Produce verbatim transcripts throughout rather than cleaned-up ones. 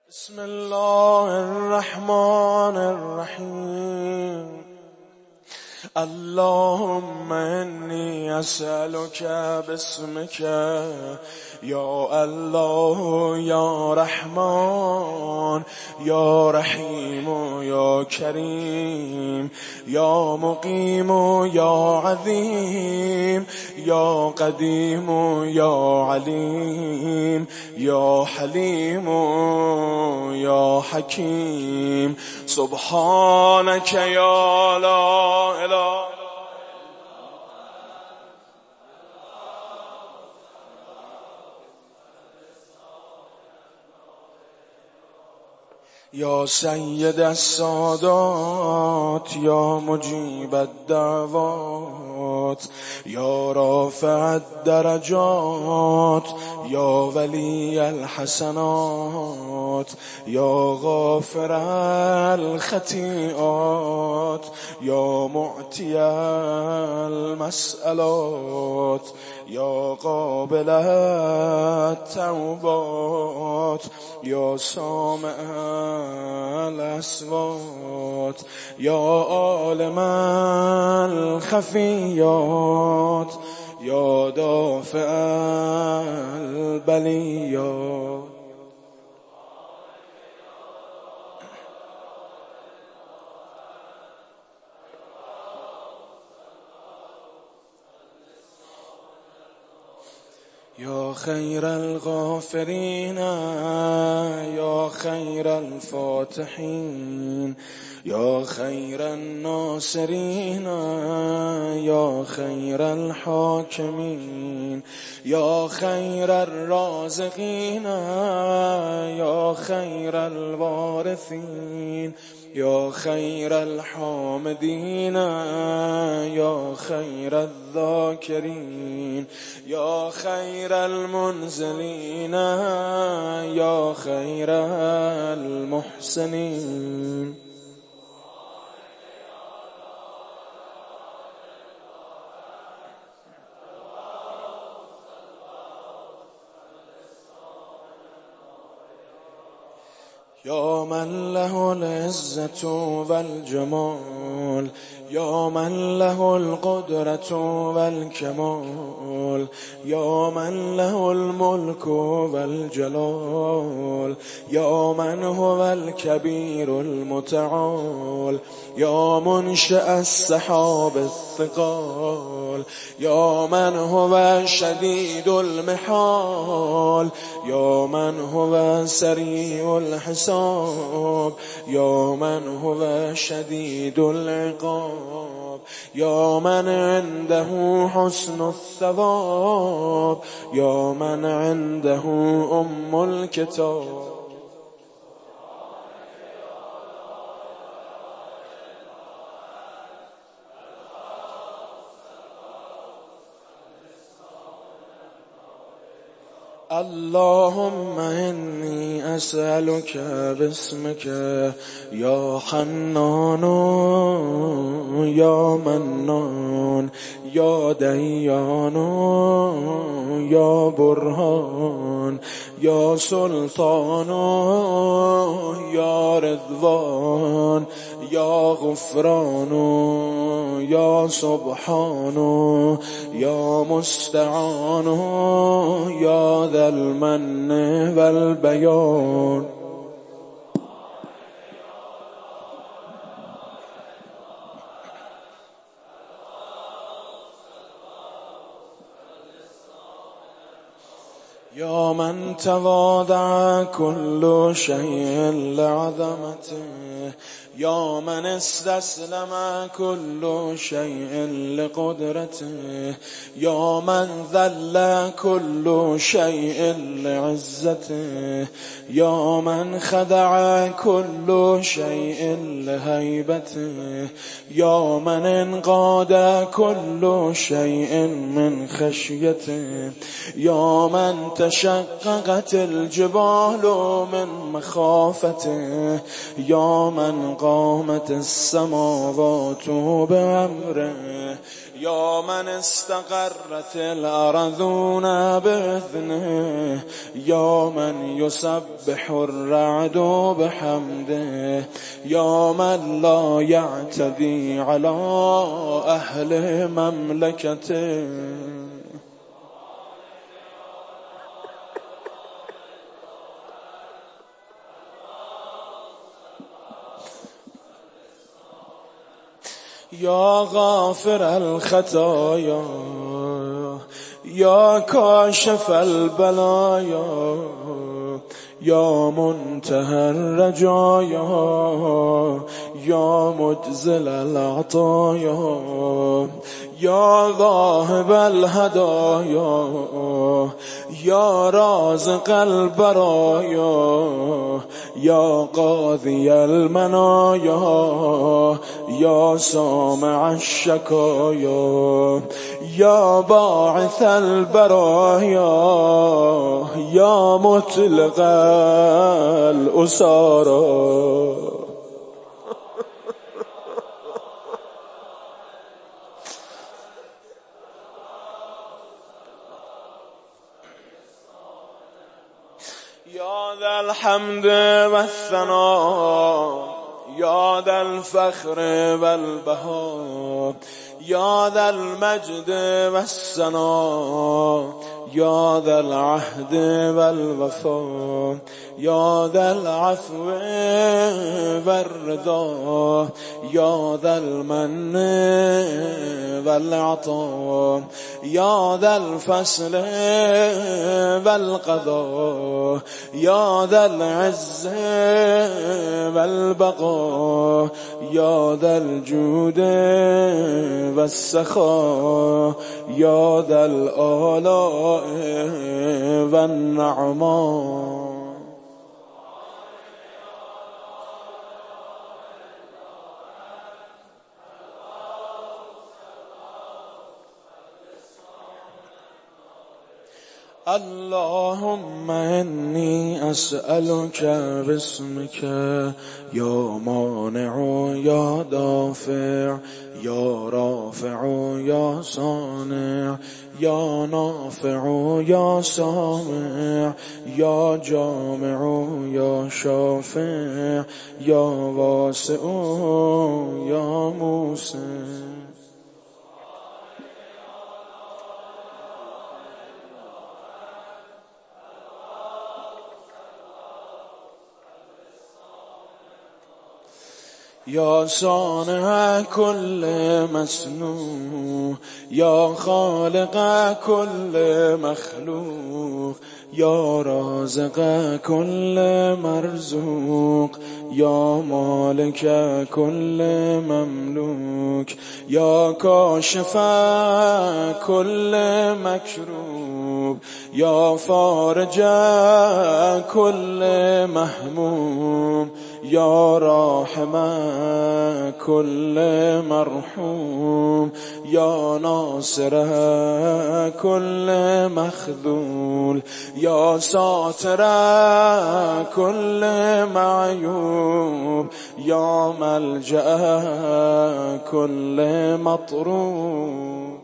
بسم الله الرحمن الرحیم. اللهم انی اسألک باسمک یا الله یا رحمان یا رحیم یا کریم یا مقیم یا عظیم یا قدیم یا علیم یا حلیم یا حکیم. سبحانك یا لا اله یا سید السادات یا مجیب الدعوات یا رافع الدرجات یا ولی الحسنات یا غافر الخطیئات یا معطی المسئلات یا قابل التوبات یا سامع الاصوات یا عالم الخفیات یا دافع البلیات. یا خیر الغافرین یا خیر الفاتحین یا خیر الناصرین یا خیر الحاکمین یا خیر الرازقین یا خیر الوارثین یا خیر الحامدین یا خیر الذاکرین یا خیر المنزلین یا خیر المحسنین. یا من له العزة والجمال یا من له القدرة والکمال یا من له الملك والجلال یا من هو الكبير المتعال یا منشأ السحاب الثقال یا من هو شدید المحال یا من هو سریع الحساب یا من هو شدید العقاب یا من عنده حسن الثواب یا من عنده ام الكتاب. اللهم إني أسألك باسمك يا حنان يا منان يا ديان يا برهان يا سلطان يا رضوان يا غفران يا سبحان يا مستعان يا ذا المن والبيان. يا من تواضع كل شيء لعظمته يا من استسلم كل شيء لقدرته يا من ذل كل شيء لعزته يا من خدع كل شيء لهيبته يا من انقاد كل شيء من خشيته يا من تشدد تشققت الجبال من مخافته يا من قامت السماوات بأمره يا من استقرت الأرضون بإذنه يا من يسبح الرعد بحمده يا من لا يعتدي على أهل مملكته. يا غافر الخطايا يا كاشف البلايا يا منتهى الرجايا يا مجزل العطايا يا ذاهب الهدايا يا رازق البرايا يا قاضي المنايا يا سامع الشكايا يا باعث البرايا يا مطلق الأسارى. يا ذا الحمد والثناء يا ذا الفخر والبهاء يا ذا المجد والثناء يا ذا العهد والوفاء يا ذا العفو والرضا يا ذا المن والعطاء يا ذا الفصل والقضاء يا ذا العز والبقاء يا ذا الجود والسخاء يا ذا الآلاء والنعماء. اللهم إني أسألك باسمك يا مانع يا دافع يا رافع يا صانع يا نافع يا سامع يا جامع يا شافع يا واسع يا موسع. يا صانع كل مصنوع يا خالق كل مخلوق يا رازق كل مرزوق يا مالك كل مملوك يا كاشف كل مكروب يا فارج كل مهموم يا راحم كل مرحوم يا ناصر كل مخذول يا ساتر كل معيوب يا ملجأ كل مطروب.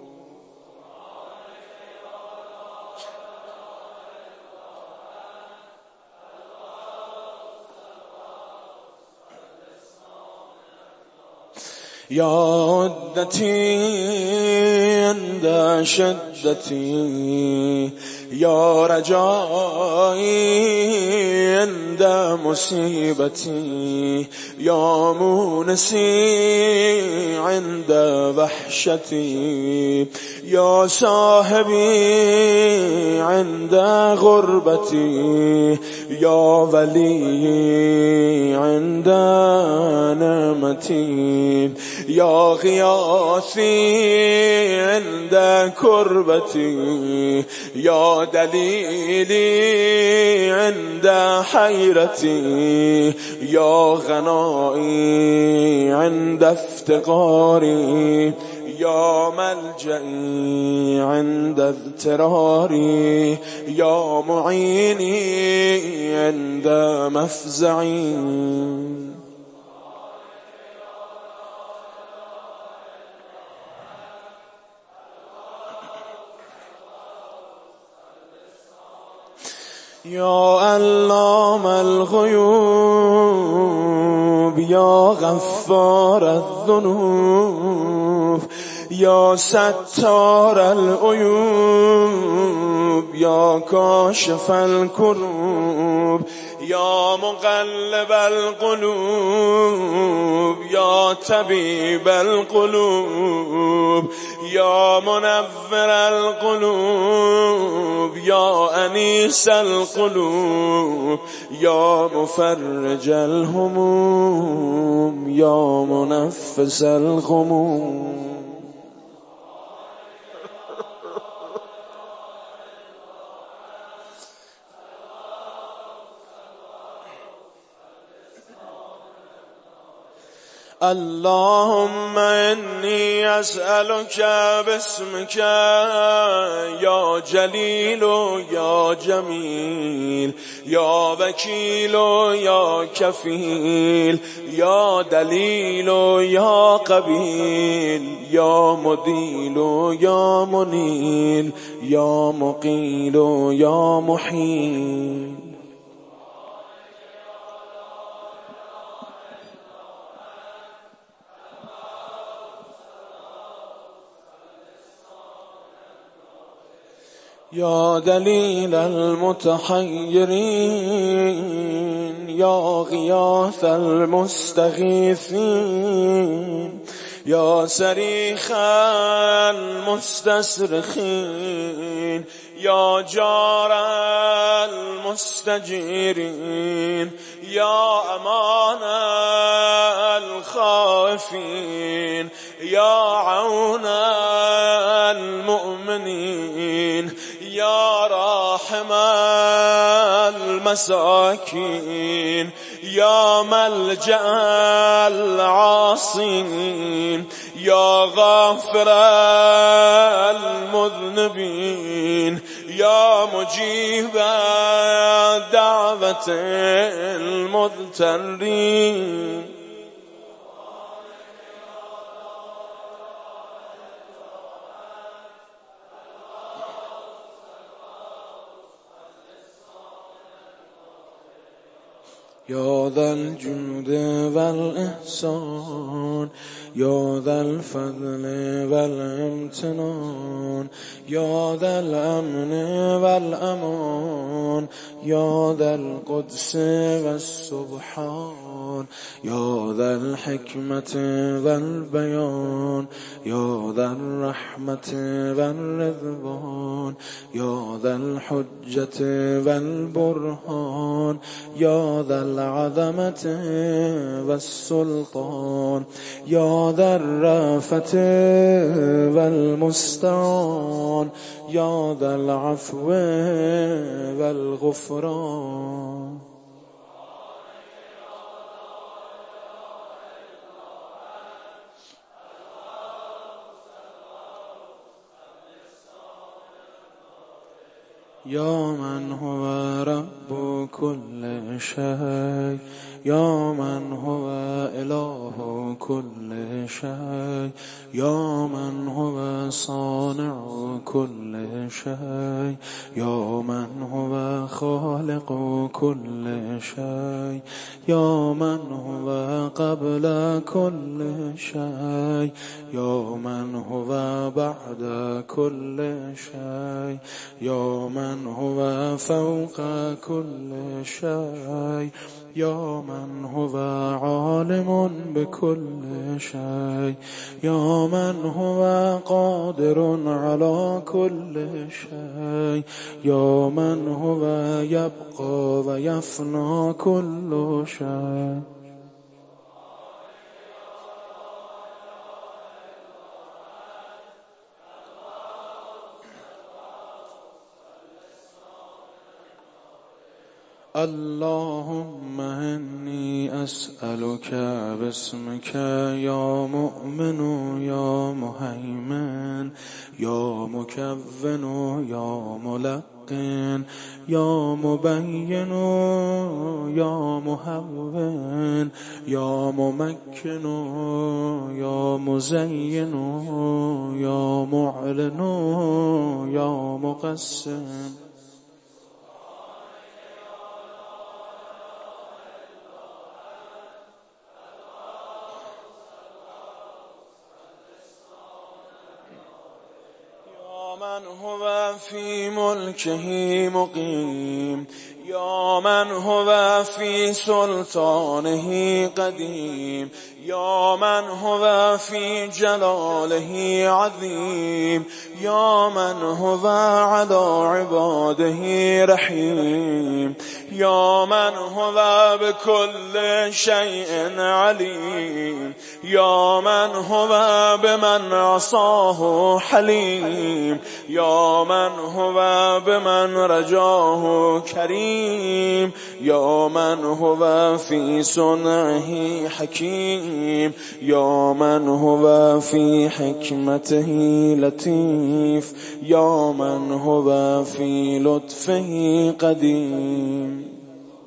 يا عدتي عند شدتي يا رجائي عند مصيبتي يا مونسي عند وحشتي يا صاحبي عند غربتي يا ولي عند نعمتي يا غياثي عند كربتي يا دليلي عند حيرتي يا غنائي عند افتقاري يا ملجئي عند اضطراري يا معيني عند مفزعي يا علام الغيوب يا غفار الذنوب يا ستار العيوب يا كاشف الكروب يا مقلب القلوب يا طبيب القلوب يا منور القلوب يا أنيس القلوب يا مفرج الهموم يا منفس الغموم اللهم إني أسألك باسمك يا جليل يا جميل يا وكيل يا كفيل يا دليل يا قبيل يا مديل يا منيل يا مقيل يا محيل يا دليل المتحيرين يا غياث المستغيثين يا صريخ المستصرخين يا جار المستجيرين يا أمان الخائفين يا عون المؤمنين يا راحم المساكين يا ملجأ العاصين يا غافر المذنبين يا مجيب دعوة المضطرين يا ذا الجود والإحسان يا ذا الفضل والامتنان يا ذا الأمن والأمان يا ذا القدس والسبحان يا ذا الحكمة والبيان يا ذا الرحمة والرضوان يا ذا الحجة والبرهان يا ذا العظمة والسلطان يا ذا الرأفة والمستعان يا ذا العفو والغفران يا من هو رب كل شيء يا من هو إله كل شيء يا من هو صانع كل شيء يا من هو خالق كل شيء يا من هو قبل كل شيء يا من هو بعد كل شيء يا من هو فوق كل شيء يا من هو عالم بكل شيء يا من هو قادر على كل شيء يا من هو يبقى ويفنى كل شيء اللهم إني أسألك باسمك يا مؤمن يا مهيمن يا مكون يا ملقن يا مبين يا مهون يا ممكن يا مزين يا معلن يا مقسم. من هو في ملكه مقيم يا من هو في سلطانه قديم يا من هو في جلاله عظيم يا من هو على عباده رحيم يا من هو بكل شيء عليم يا من هو بمن عصاه حليم يا من هو بمن رجاه كريم يا من هو في صنعه حكيم يا من هو في حكمته لطيف يا من هو في لطفه قديم.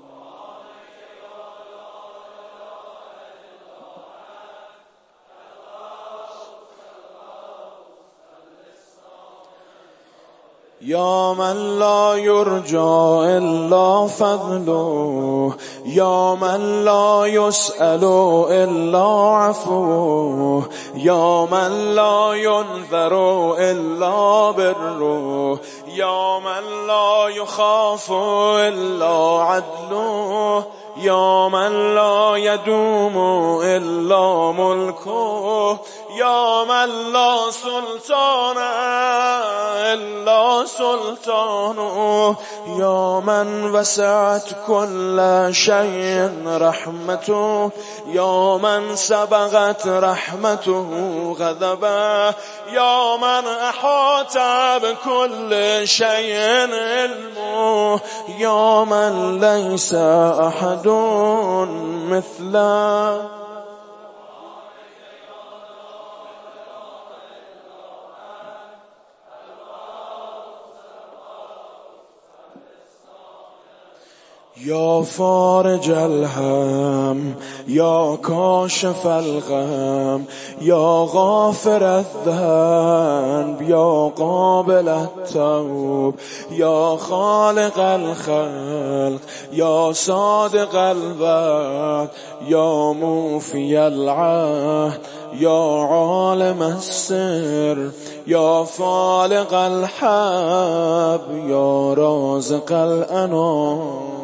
يا من لا يرجى إلا فضله يا من لا يسأل إلا عفوه يا من لا ينذر إلا بره يا من لا يخاف إلا عدله يا من لا يدوم إلا ملكه يا من لا سلطان إلا سلطانه يا من وسعت كل شيء رحمته يا من سبقت رحمته غضبه يا من أحاط بكل شيء علمه يا من ليس أحد مثله. يا فارج الهم يا كاشف الغم يا غافر الذنب يا قابل التوب يا خالق الخلق يا صادق الوعد يا موفي العهد يا عالم السر يا فالق الحب يا رازق الأنام.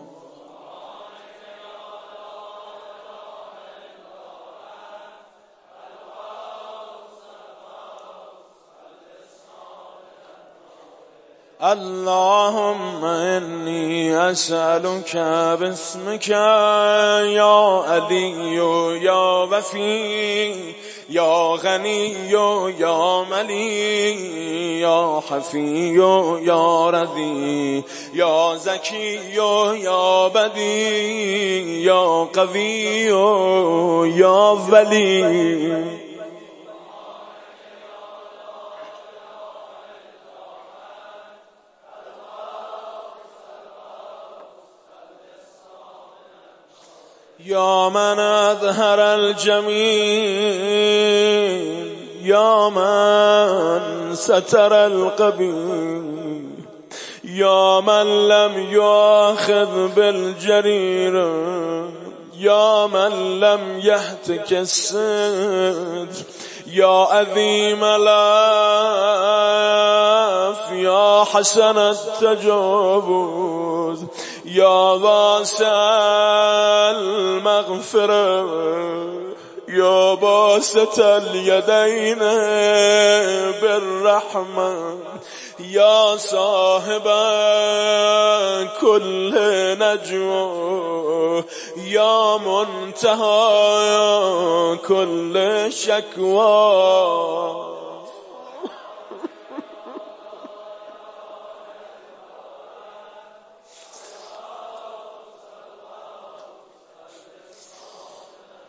اللهم إني أسألك باسمك يا علي يا وفي يا غني يا ملي يا حفي يا رضي يا زكي يا بدي يا قوي يا ولي. يا من أظهر الجميل يا من ستر القبيح يا من لم يؤاخذ بالجريرة يا من لم يهتك الستر يا عظيم العفو يا حسن التجاوز يا واسع المغفرة يا باسط اليدين بالرحمة يا صاحب كل نجوى يا منتهى كل شكوى.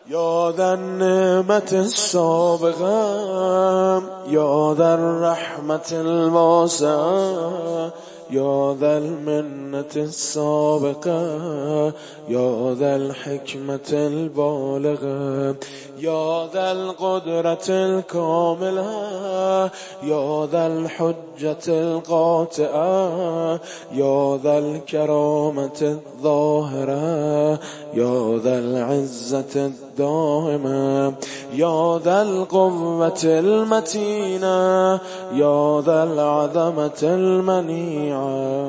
یا ذا النعمت السابقه یا ذا الرحمت الواسعه یا ذا المنة السابقة یا ذا الحكمة البالغة یا ذا القدرة الكاملة یا ذا الحجة القاطعة یا ذا الكرامة الظاهرة یا ذا العزة الدائمة یا ذا القوة المتينة یا ذا العظمة المنيعة.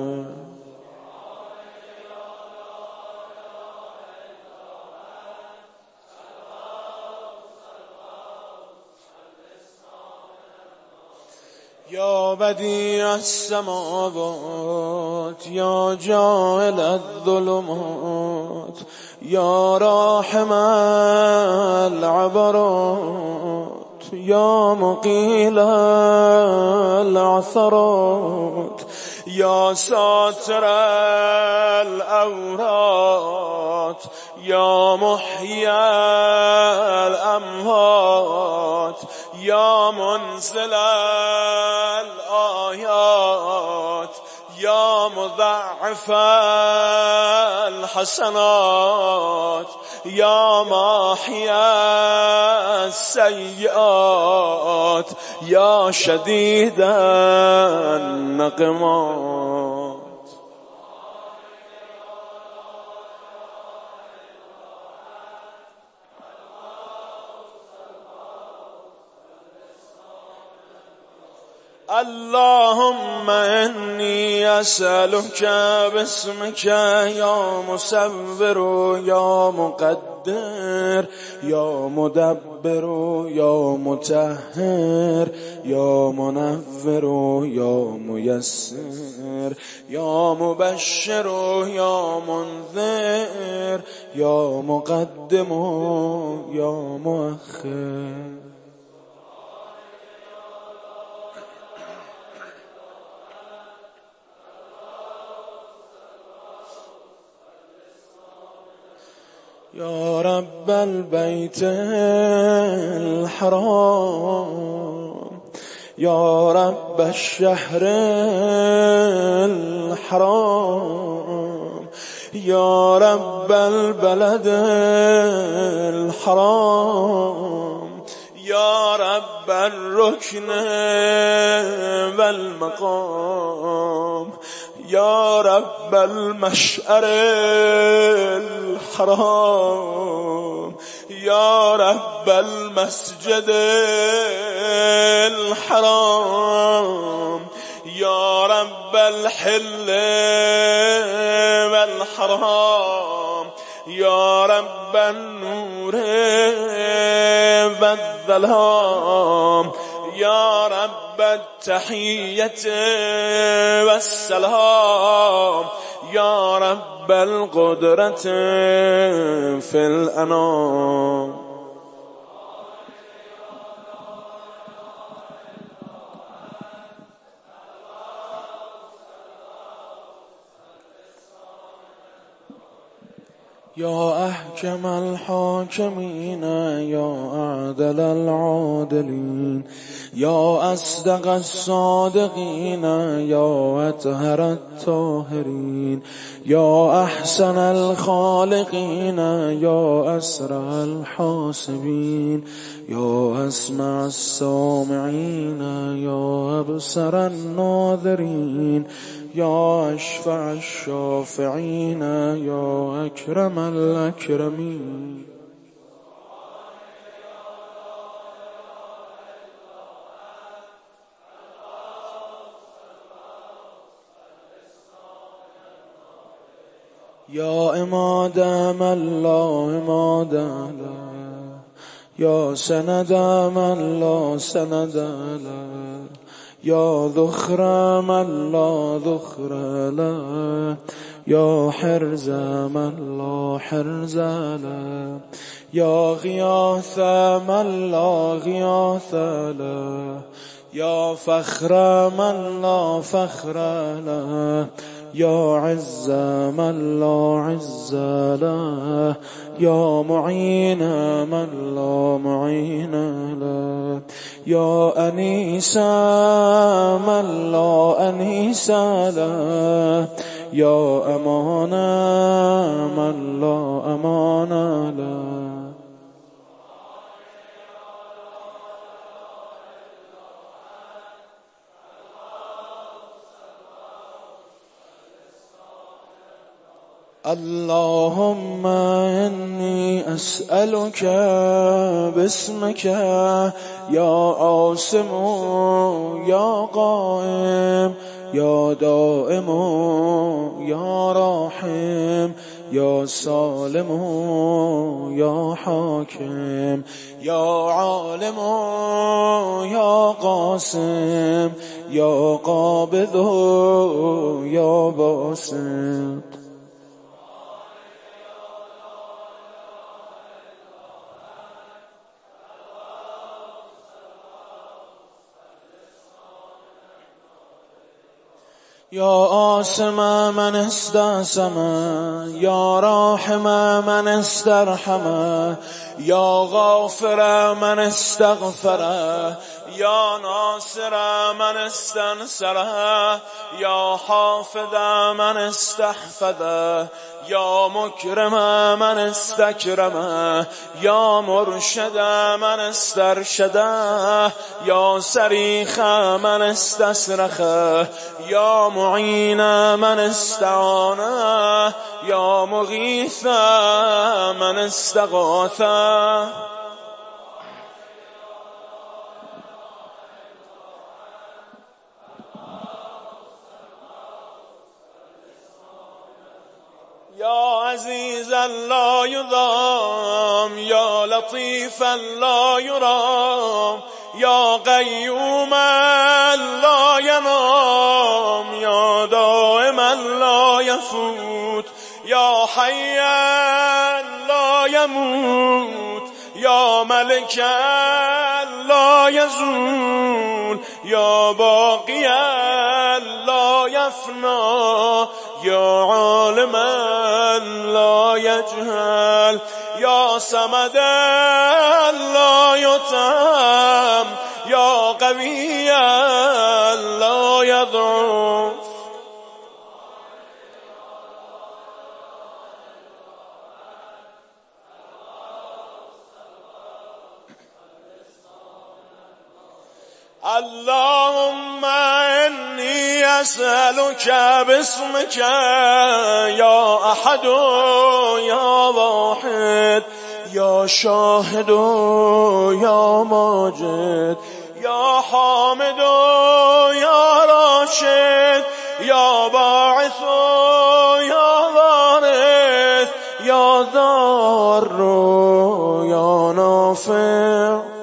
یا بدیع السماوات یا جاعل الظلمات یا راحم العبرات یا مقیل العثرات یا ساتر العورات یا محیی الاموات یا منزل الآیات یا مضاعف الحسنات یا ماحی السیئات یا شدید النقمات. اللهم إني أسألك باسمك يا مصور يا مقدر يا مدبر يا مطهر يا منور يا ميسر يا مبشر يا منذر يا مقدم يا مؤخر. يا رب البيت الحرام يا رب الشهر الحرام يا رب البلد الحرام يا رب الركن والمقام يا رب المشعر الحرام يا رب المسجد الحرام يا رب الحل والحرام يا رب النور والظلام يا رب التحية والسلام يا رب القدرة في الأنام. يا أحكم الحاكمين يا أعدل العادلين يا أصدق الصادقين يا أطهر الطاهرين يا أحسن الخالقين يا أسرع الحاسبين يا أسمع السامعين يا أبصر الناظرين يا أشفع الشافعين يا أكرم الأكرمين. يا إماد من لا إماد له يا سند من لا سند له يا ذخر من لا ذخر له يا حرز من لا حرز له يا غياث من لا غياث له يا فخر من لا فخر له يا عز من لا عز له يا معين من لا معين له يا أنيس من لا أنيس له يا أمان من لا أمان له اللهم إني أسألك باسمك يا عاصم يا قائم يا دائم يا راحم يا سالم يا حاكم يا عالم يا قاسم يا قابض يا باسط يا آسم من استعصم يا راحم من استرحم يا غافر من استغفر يا ناصر من استنصر يا حافظ من استحفظ يا مكرم من استكرم يا مرشد من استرشد يا صريخ من استصرخ يا معين من استعان يا مغيث من استغاث يا عزيزا لا يضام يا لطيفا لا يرام يا قيوما لا ينام يا دائما لا يفوت يا حيا لا يموت يا ملكا لا يزول يا باقيا لا يفنى يا عالما لا يجهل يا صمدا لا يتم يا قويا لا يضعف اللهم إني أسألك باسمك يا أحد يا واحد يا شاهد يا ماجد يا حامد يا راشد يا باعث يا وارث يا ضار يا نافع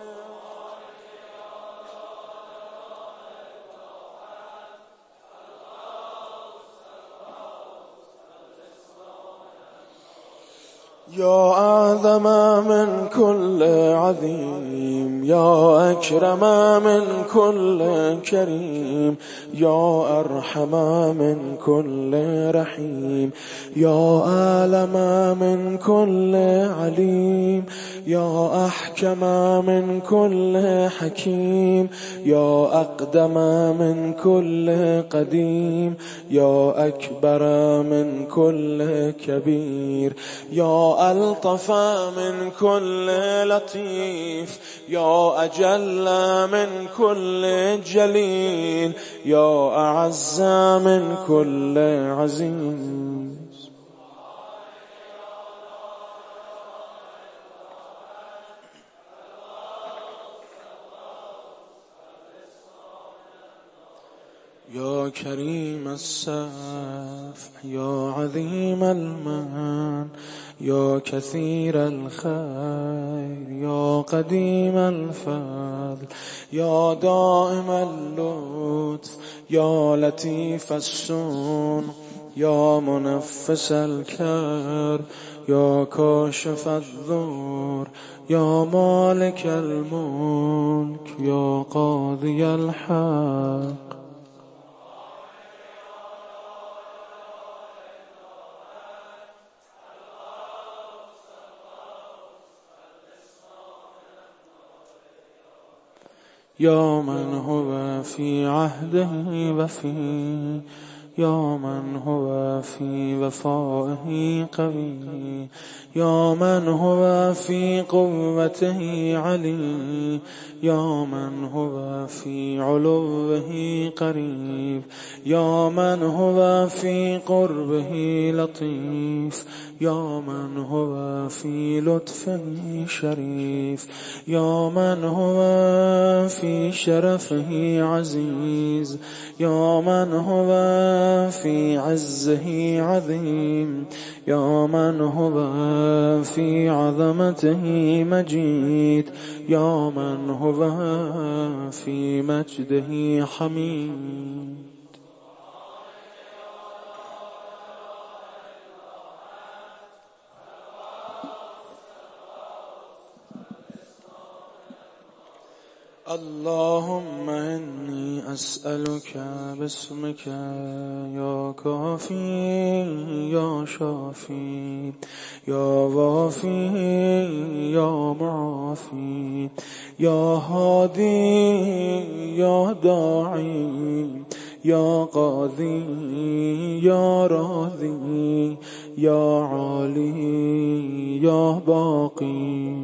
يا أعظم من كل عظيم يا أكرم من كل كريم يا أرحم من كل رحيم يا أعلم من كل عليم يا أحكم من كل حكيم يا أقدم من كل قديم يا أكبر من كل كبير يا ألطف من كل لطيف يا أجل من كل جليل يا أعز من كل عزيز يا كريم السفح يا عظيم المن يا كثير الخير يا قديم الفضل يا دائم اللطف يا لطيف الصنع يا منفس الكرب يا كاشف الضر يا مالك الملك يا قاضي الحق يا من هو في عهده وفي، يا من هو في وفائه قوي، يا من هو في قوته علي، يا من هو في علوه قريب، يا من هو في قربه لطيف، يا من هو في لطفه شريف، يا من هو في شرفه عزيز، يا من هو في عزه عظيم، يا من هو في عظمته مجيد، يا من هو في مجده حميد. اللهم إني أسألك باسمك يا كافي يا شافي يا وافي يا معافي يا هادي يا داعي يا قاضي يا راضي يا عالي يا باقي.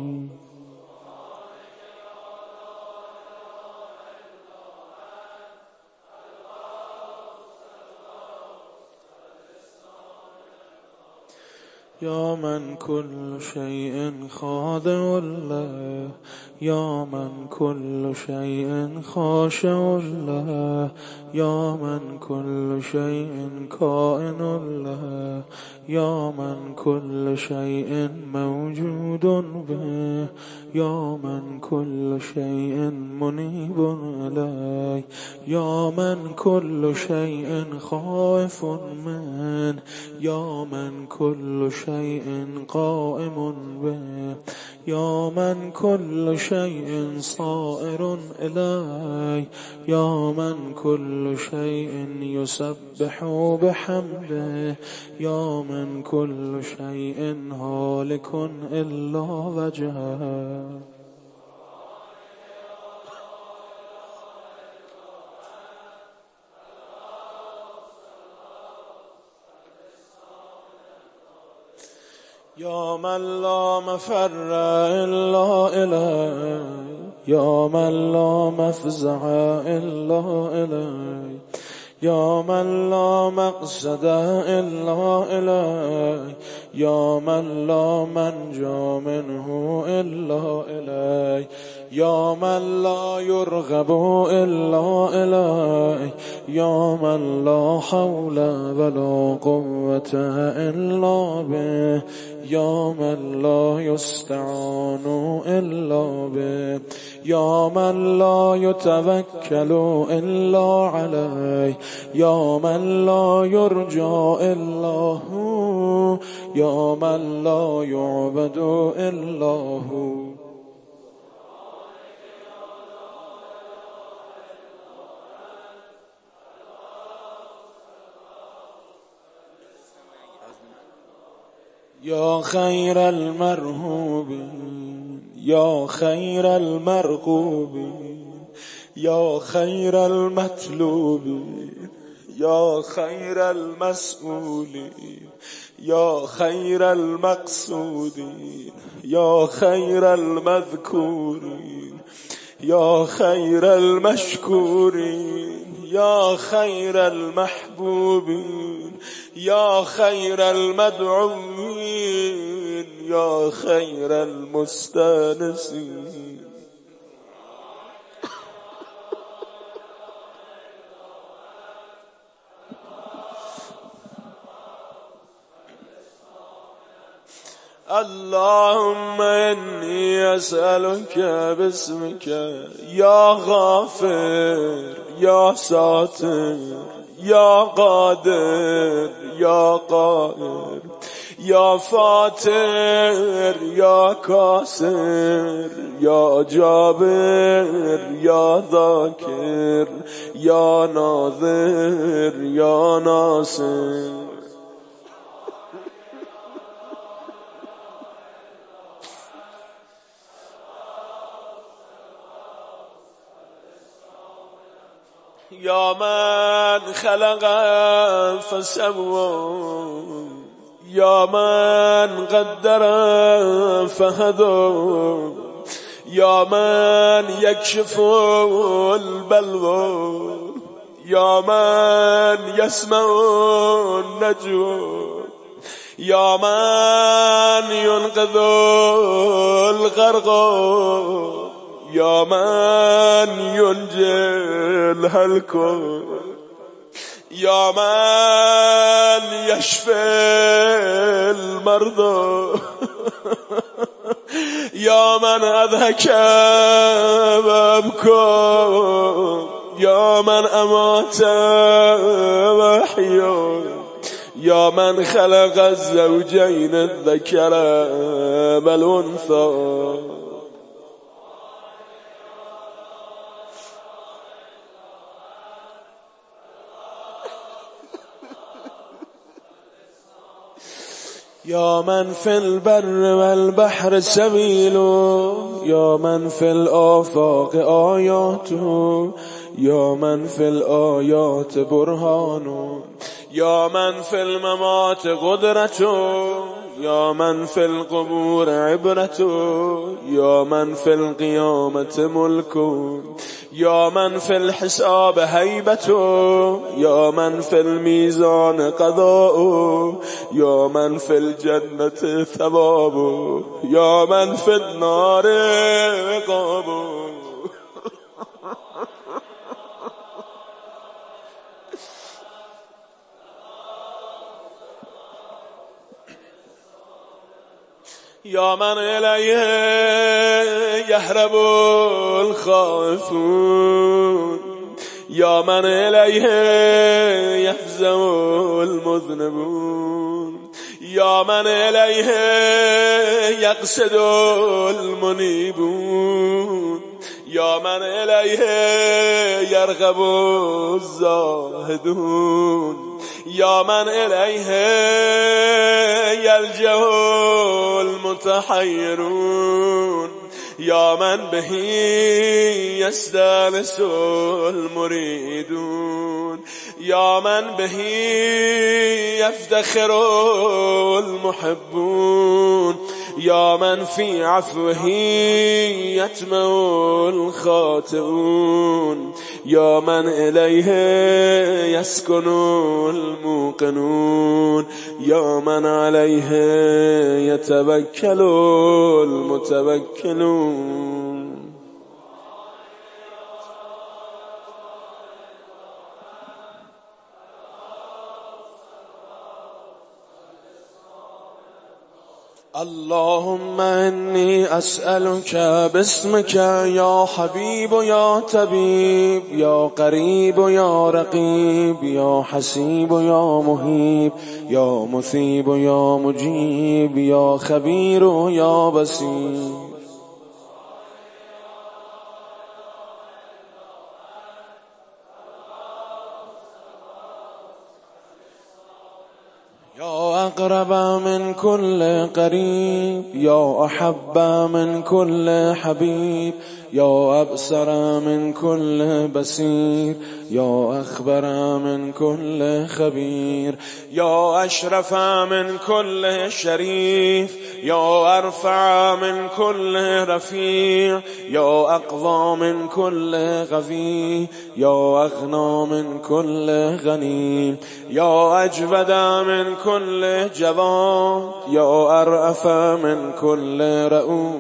يا من كل شيء خاضع له، يا من كل شيء خاشع له، يا من كل شيء كائن له، يا من كل شيء موجود به، يا من كل شيء منيب إليه، يا من كل شيء خائف منه، يا من كل شيء قائم به، يا من كل شيء صائر إليه، يا من كل شيء يسبح بحمده، يا من كل شيء هالك إلا وجهه. يا من لا مفر إلا إليه، يا من لا مفزع إلا إليه، يا من لا مقصد إلا إليه، يا من لا منجى منه إلا إليه، يا من لا يرغب إلا إليه، يا من لا حول ولا قوة إلا به، يا من لا يستعان إلا به، يا من لا يتوكل إلا عليه، يا من لا يرجى إلا هو، يا من لا يعبد إلا هو. يا خير المرهوبين، يا خير المرغوبين، يا خير المطلوبين، يا خير المسؤولين، يا خير المقصودين، يا خير المذكورين، يا خير المشكورين، يا خير المحبوبين، يا خير المدعوين، يا خير المستانسين. اللهم إني أسألك باسمك يا غافر يا ساتر يا قادر يا قاهر يا فاتر يا كاسر يا جابر يا ذاكر يا ناظر يا ناصر. یا من خلق فسوى یا من قدر فهدى یا من یکشف البلوى یا من یسمع النجوى یا من ینقذ الغرق یا من ینجی الهلك یا من یشفی المرضى یا من اضحک وابکا یا من امات وحیا یا من خلق الزوجین الذکر والانثى یا من فی البر والبحر سبیل یا من فی الآفاق آیات یا من فی الآیات برهان یا من فی الممات قدرت یا من فی القبور عبرت یا من فی القیامت ملک یا من فی الحساب هیبت یا من فی المیزان قضاء یا من فی الجنة ثواب یا من فی النار عقاب یا من الیه یهرب الخائفون یا من الیه یفزع المذنبون یا من الیه یقصد المنیبون یا من الیه یرغب الزاهدون یا من الیه یلجأ المتحیرون یا من به یستانس المریدون یا من به یفتخر المحبون یا من فی عفوه یطمع الخاطئون یا من الیه یسکن الموقنون یا من علیه یتوکل المتوکلون اللهم انی اسألك باسمك یا حبیب یا طبیب یا قریب یا رقیب یا حسیب یا محیب یا مثیب یا مجیب یا خبیر یا بصیر یا اقرب من كل قریب یا احب من كل حبیب یا ابصر من كل بصیر یا اخبر من كل خبیر یا اشرف من كل شریف یا ارفع من كل رفیع یا اقوی من كل قوی یا اغنی من كل غنی یا اجود من كل جواد یا ارأف من كل رؤوف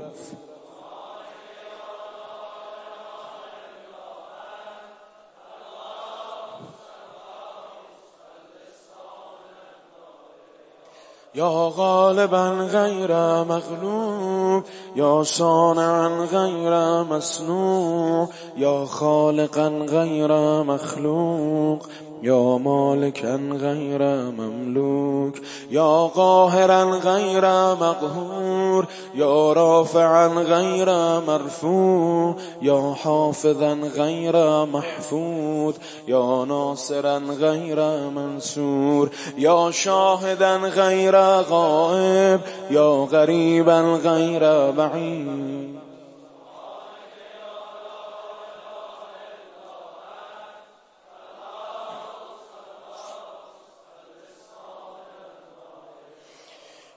یا غالبا غیر مغلوب یا صانعا غیر مصنوع یا خالقا غیر مخلوق یا مالکا غیر مملوک یا قاهرا غیر مقهور یا رافعا غیر مرفوع یا حافظا غیر محفوظ یا ناصرا غیر منصور یا شاهدا غیر غائب یا قریبا غیر بعید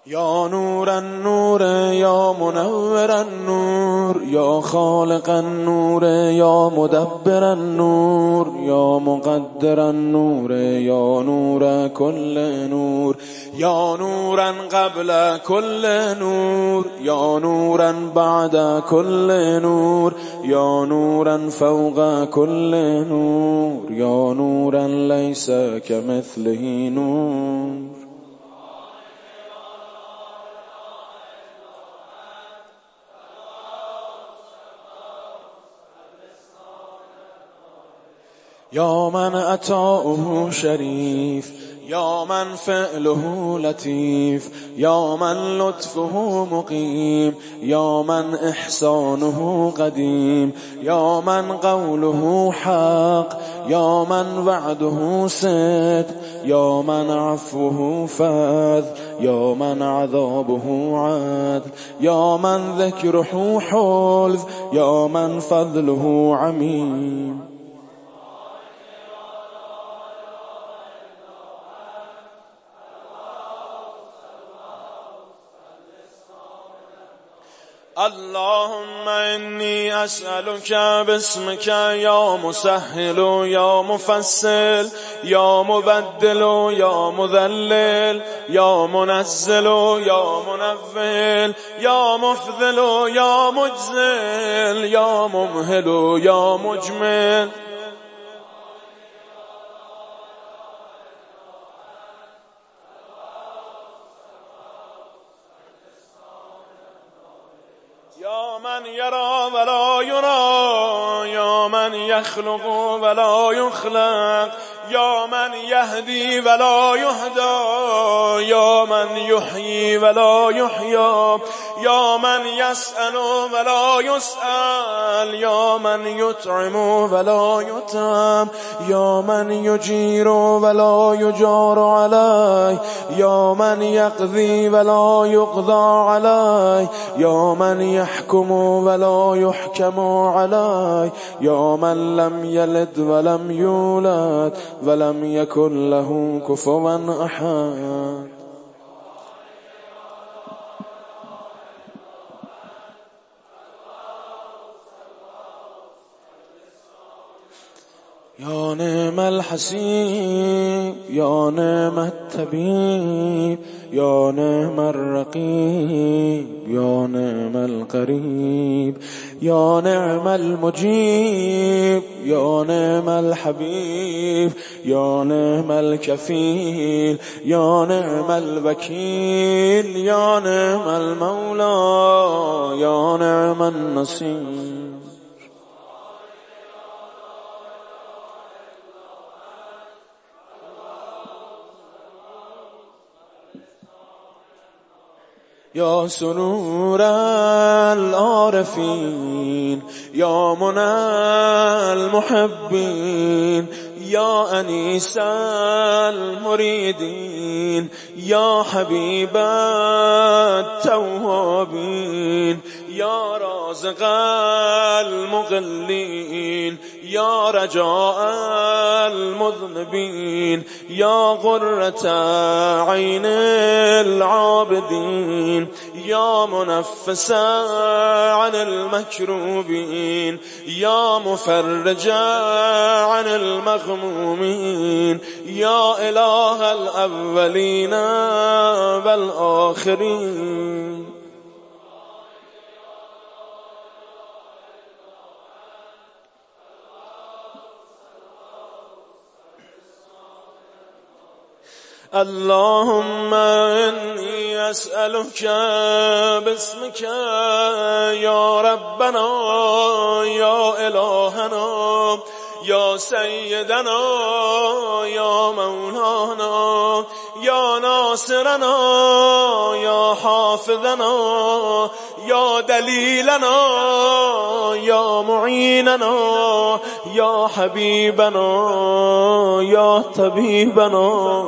یا نور النور یا منور النور یا خالق النور یا مدبر النور یا مقدر النور یا نور كل نور یا نورا قبل كل نور یا نورا بعد كل نور یا نورا فوق كل نور یا نورا ليس كمثله نور. یا من عطاؤه شریف یا من فعله لطیف یا من لطفه مقیم یا من احسانه قدیم یا من قوله حق یا من وعده صدق یا من عفوه فضل یا من عذابه عدل یا من ذکره حلو یا من فضله عمیم. اللهم إني أسألك باسمك يا مسهل يا مفصل يا مبدل يا مذلل يا منزل يا منول يا مفضل يا مجزل يا ممهل يا مجمل يا من يرى ولا يرى يا من يخلق ولا يخلق يا من يهدي ولا يهدى يا من يحيي ولا يحيى يا من يسأل ولا يسأل يا من يطعم ولا يطعم يا من يجير ولا يجار عليه يا من يقضي ولا يقضى عليه يا من يحكم ولا يحكم عليه يا من لم يلد ولم يولد ولم يكن له كفوا أحد. يا نعم الحسيب يا نعم الطبيب يا نعم الرقيب يا نعم القريب يا نعم المجيب يا نعم الحبيب يا نعم الكفيل يا نعم الوكيل يا نعم المولى يا نعم النصير. يا سرور العارفين يا منى المحبين يا أنيس المريدين يا حبيب التوابين يا رازق المغلين يا رجاء المذنبين يا غرة عين العابدين يا منفس عن المكروبين يا مفرج عن المغمومين يا إله الأولين والآخرين. اللهم إني أسألك باسمك يا ربنا يا إلهنا يا سيدنا يا مولانا يا ناصرنا يا حافظنا يا دليلنا يا معيننا يا حبيبنا يا طبيبنا.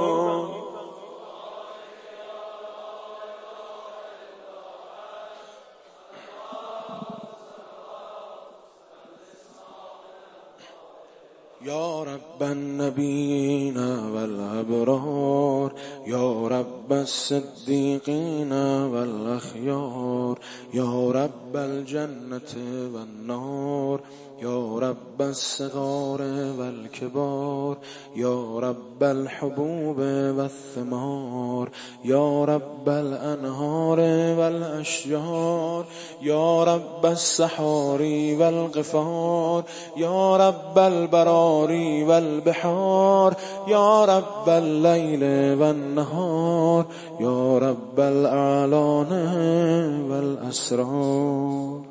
يا رب النبيين والأبرار يا رب رب الصديقين والأخيار يا رب الجنة والنار يا رب الصغار والكبار يا رب الحبوب والثمار يا رب الأنهار والأشجار يا رب السحار والغفار يا رب البرار والبحار يا رب الليل والنهار يا رب الأعلان والأسرار.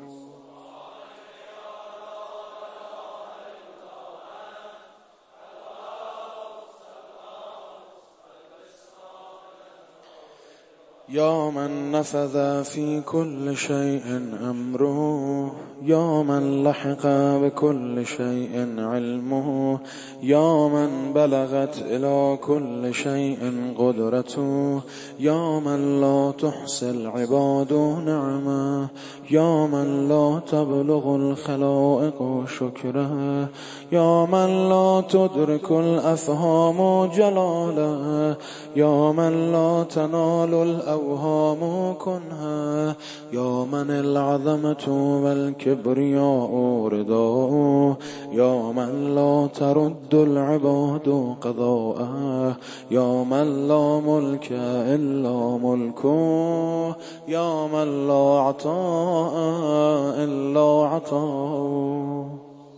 يا من نفذ في كل شيء أمره يا من لحق بكل شيء علمه يا من بلغت إلى كل شيء قدرته يا من لا تحصي العباد نعمه يا من لا تبلغ الخلائق شكره يا من لا تدرك الأفهام جلاله يا من لا تنال الأوهام كنها يا من العظمة والكبرياء رداؤه يا من لا ترد العباد قضاءه يا من لا ملك إلا ملكه يا من لا عطاء إلا عطاؤه.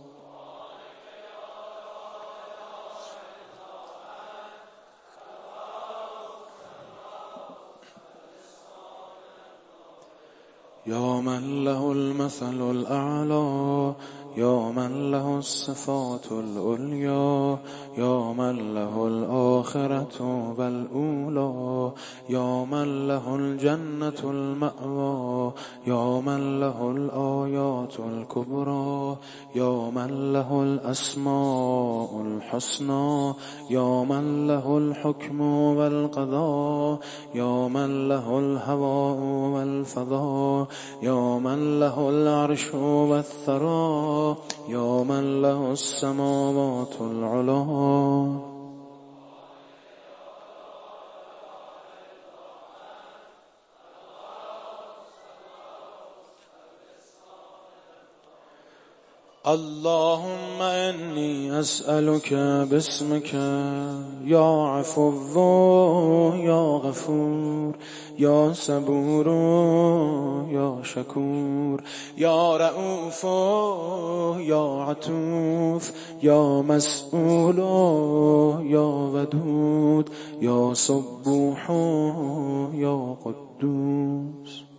يا من له المثل الأعلى يا من له الصفات العليا يا من له الآخرة والأولى يا من له الجنة المأوى يا من له الآيات الكبرى يا من له الأسماء الحسنى يا من له الحكم والقضاء يا من له الهواء والفضاء يا من له العرش والثرى يا من له السماوات العلى. اللهم إني أسألك باسمك يا عفو يا غفور يا صبور يا شكور يا رؤوف يا عطوف يا مسؤول يا ودود يا صبوح يا قدوس.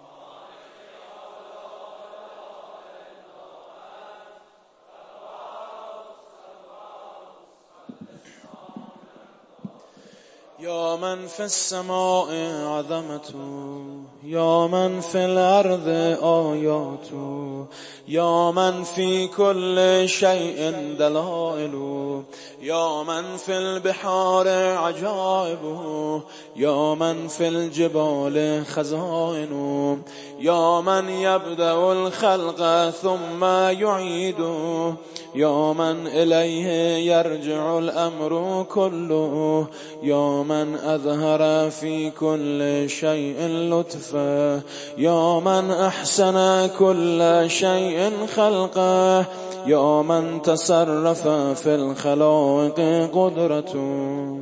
يا من في السماء عظمته يا من في الأرض آياته يا من في كل شيء دلائله يا من في البحار عجائبه يا من في الجبال خزائنه يا من يبدأ الخلق ثم يعيده يا من إليه يرجع الأمر كله يا من أظهر في كل شيء لطفه يا من أحسن كل شيء خلقه يا من تصرف في الخلائق قدرته.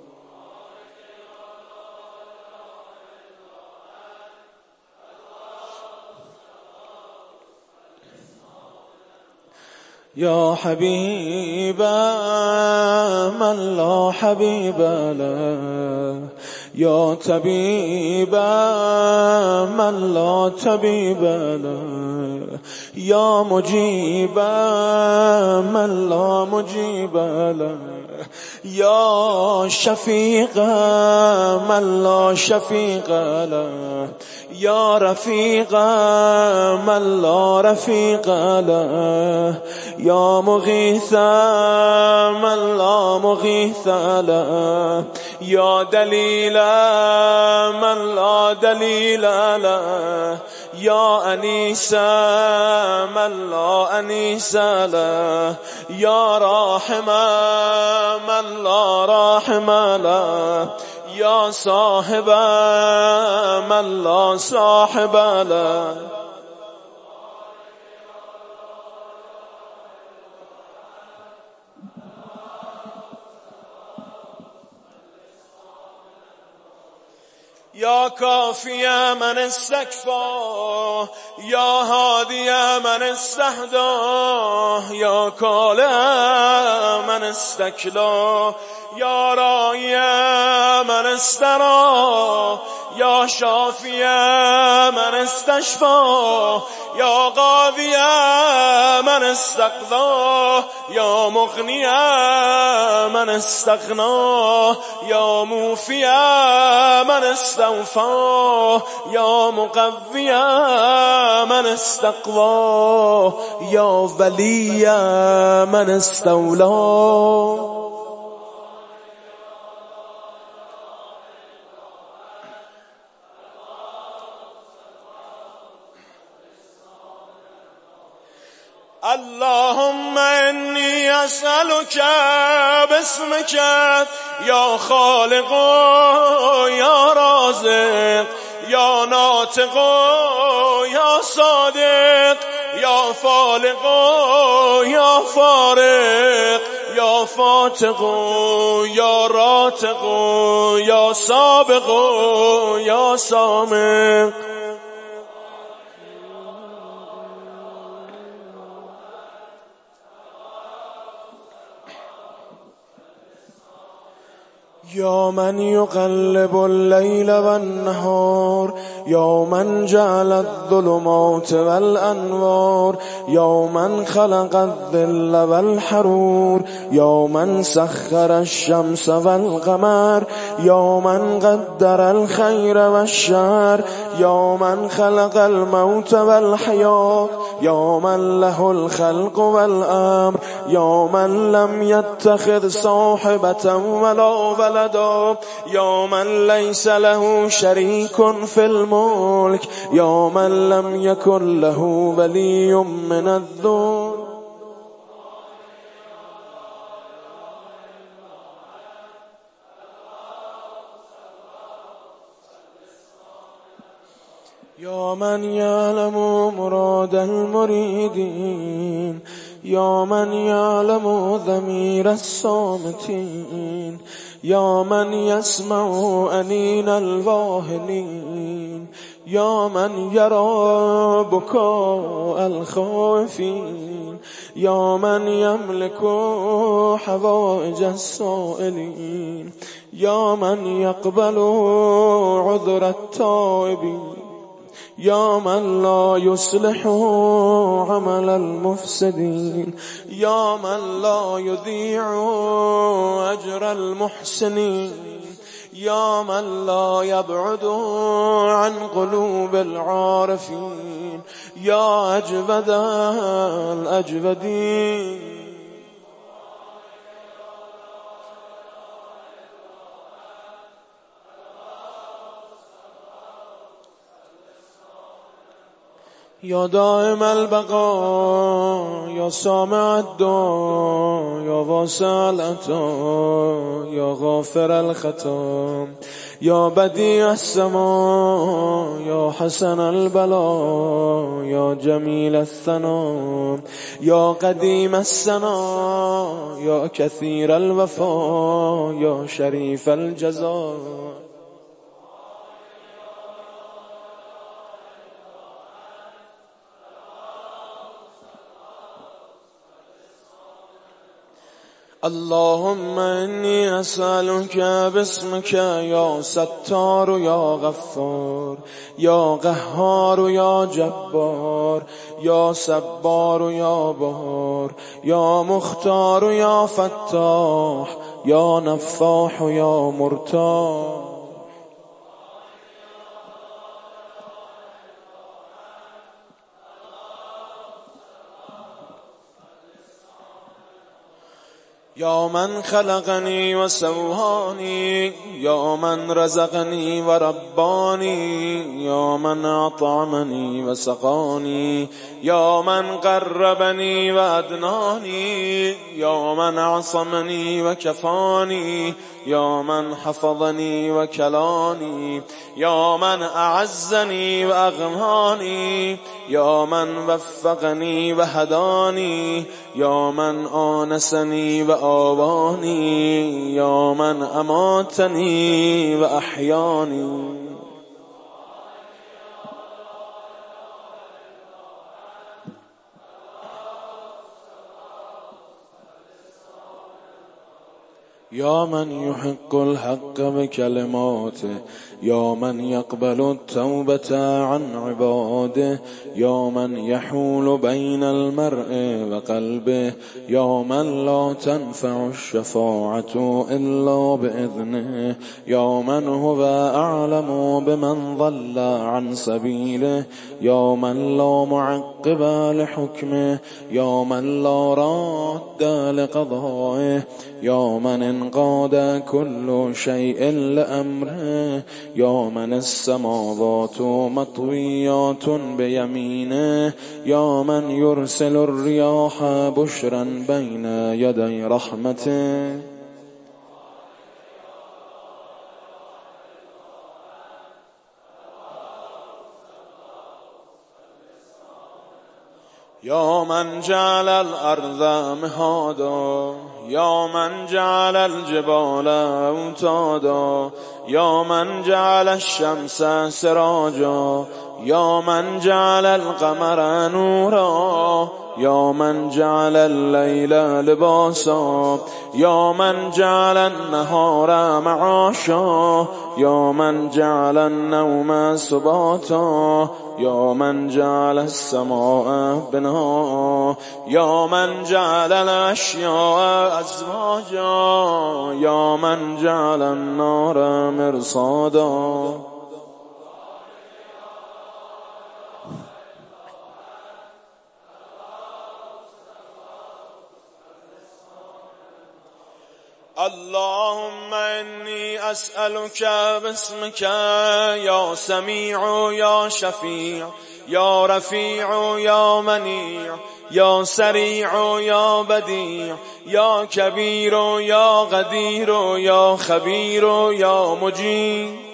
يا حبيب من لا حبيب له يا طبيب من لا طبيب له يا مجيب من لا مجيب له يا شفيق من لا شفيق له يا رفيق من لا رفيق له يا مغيث من لا مغيث له يا دليل من لا دليل له يا أنيس من لا أنيس له يا راحم من لا راحم له یا صاحب من لا صاحب له. یا کافی من استکفا یا هادی من استهدا یا کاله من استکلا یا رائی من استرا یا شافی من استشفا یا قاضی من استقضا یا مغنی من استغنا یا موفی من استوفا یا مقوی من استقوا یا ولی من استولا. اللهم انی اسألک باسمک یا خالق یا رازق یا ناطق یا صادق یا فالق یا فارق یا فاتق یا راتق یا سابق یا سامق. یا من یقلب اللیل والنهار یا من جعل الظلمات والانوار یا من خلق الظل والحرور یا من سخر الشمس والقمر یا من قدر الخیر والشر یا من خلق الموت والحیات یا من له الخلق والامر یا من لم يتخذ صاحبة ولا ولدا یا من ليس له شريك في الملك یا من لم يكن له ولي من الذل. یا من یعلم مراد المریدین یا من یعلم ضمیر الصامتین یا من یسمع انین الواهنین یا من یرا بکاء الخائفین یا من یملک حوائج السائلین یا من یقبل عذر التائبین یا من لا یصلح عمل المفسدین یا من لا یضیع اجر المحسنین یا من لا یبعد عن قلوب العارفین یا اجود الاجودین. یا دائم البقا یا سامع الدعا یا واسع العطا یا غافر الخطا یا بدیع السما یا حسن البلا یا جمیل الثنا یا قدیم السنا یا کثیر الوفا یا شریف الجزا. اللهم انی اسألک باسمک یا ستار یا غفار یا قهار یا جبار یا صبار یا بهار یا مختار یا فتاح یا نفاح یا مرتاح. یا من خلقنی و سوانی، یا من رزقنی و ربانی، یا من اطعمنی و سقانی، یا من قربنی و ادنانی، یا من عصمنی و کفانی، یا من حفظنی و کلانی، یا من اعزنی و اغنانی، یا من وفقنی و هدانی، یا من آنسنی و آوانی، یا من اماتنی و احیانی. یا من یحق الحق بکلماته، یا من یقبل التوبة عن عباده، یا من یحول بین المرء و قلبه، یا من لا تنفع الشفاعة الا بإذنه، یا من هو اعلم بمن ضل عن سبیله، یا من لا معقب لحکمه، یا من لا راد لقضائه، یا من انقاد كل شيء لأمره، یا من السماوات مطویات بیمینه، یا من یرسل الریاح بشرا بین یدی رحمته. یا من جعل الارض مهادا، یا من جعل الجبال اوتادا، یا من جعل الشمس سراجا، یا من جعل القمر نورا، یا من جعل الليل لباسا، یا من جعل النهار معاشا، یا من جعل النوم سباتا، یا من جعل السماء بناء، یا من جعل الاشیاء ازواجا، یا من جعل النار مرصادا. اللهم انی اسألك باسمك یا سمیع یا شفیع یا رفیع یا منیع یا سریع یا بدیع یا کبیر یا قدیر یا خبیر یا مجید.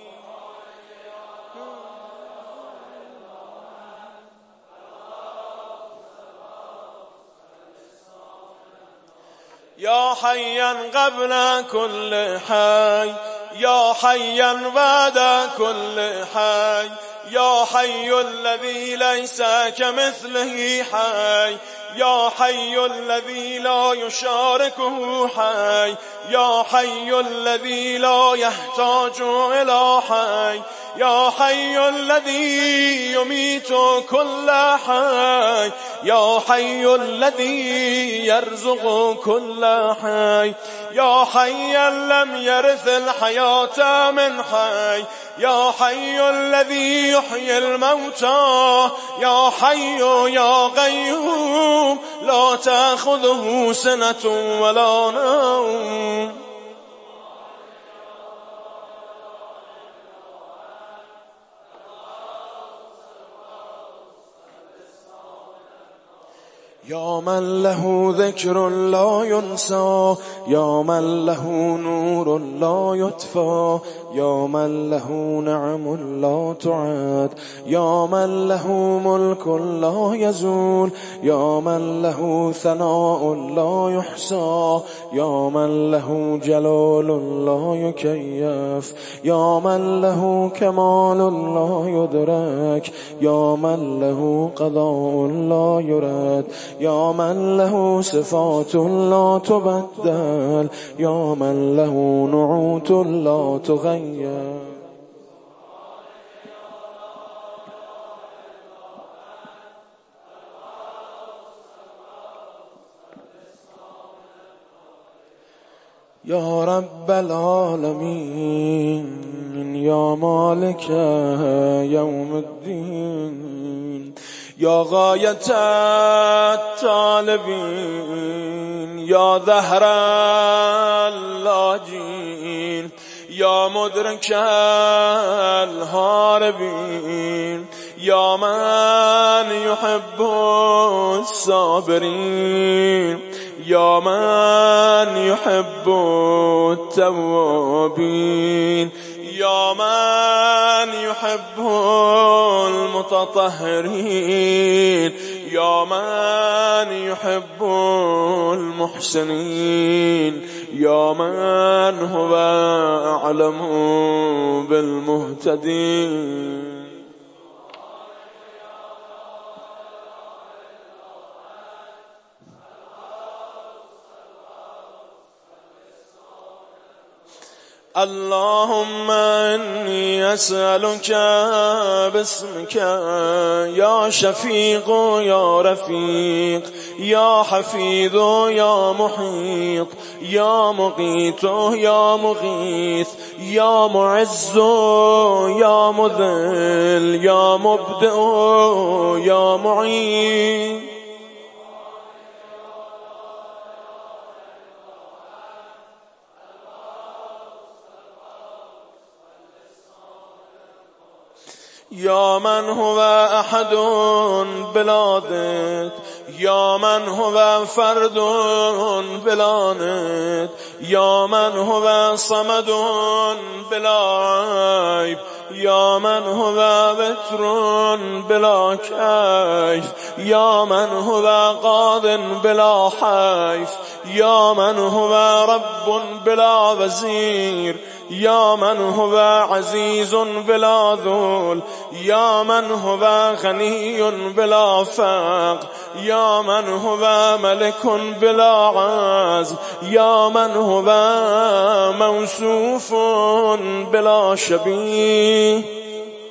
یا حیا قبل كل حی، یا حیا بعد كل حی، یا حی الذی لیس کمثله حی، یا حی الذی لا یشارکه حی، یا حی الذی لا یحتاج الی حی، یا حی الذی یمیت کل حی، یا حی الذی یرزق کل حی، یا حی لم یرث الحیاة من حی، یا حی الذی یحیی الموتى، یا حی یا قیوم لا تأخذه سنة ولا نوم. یا من له ذکر لا ینسى، یا من له نور لا یطفى، یا من له نعم لا تعد، یا من له ملک لا یزول، یا من له ثناء لا یحصى، یا من له جلال لا یکیف، یا من له کمال لا یدرک، یا من له قضاء لا یرد، یا من له صفات لا تبدل، یا من له نعوت لا تغیر. یا رب العالمین يا مالك يوم الدين يا غاية الطالبين يا ظهر اللاجين يا مدرك الهاربين يا من يحب الصابرين يا من يحب التوابين يا من يحب المتطهرين يا من يحب المحسنين يا من هو أعلم بالمهتدين. اللهم إني أسألك باسمك يا شفيق يا رفيق يا حفيظ يا محيط يا مقيت يا مغيث يا معز يا مذل يا مبدئ يا معين يا من هو أحد بلا ضد يا من هو فرد بلا ند يا من هو صمد بلا عيب يا من هو بتر بلا كيف يا من هو قاض بلا حيف يا من هو رب بلا وزير يا من هو عزيز بلا ذل يا من هو غني بلا فقر يا من هو ملك بلا عز يا من هو موصوف بلا شبيه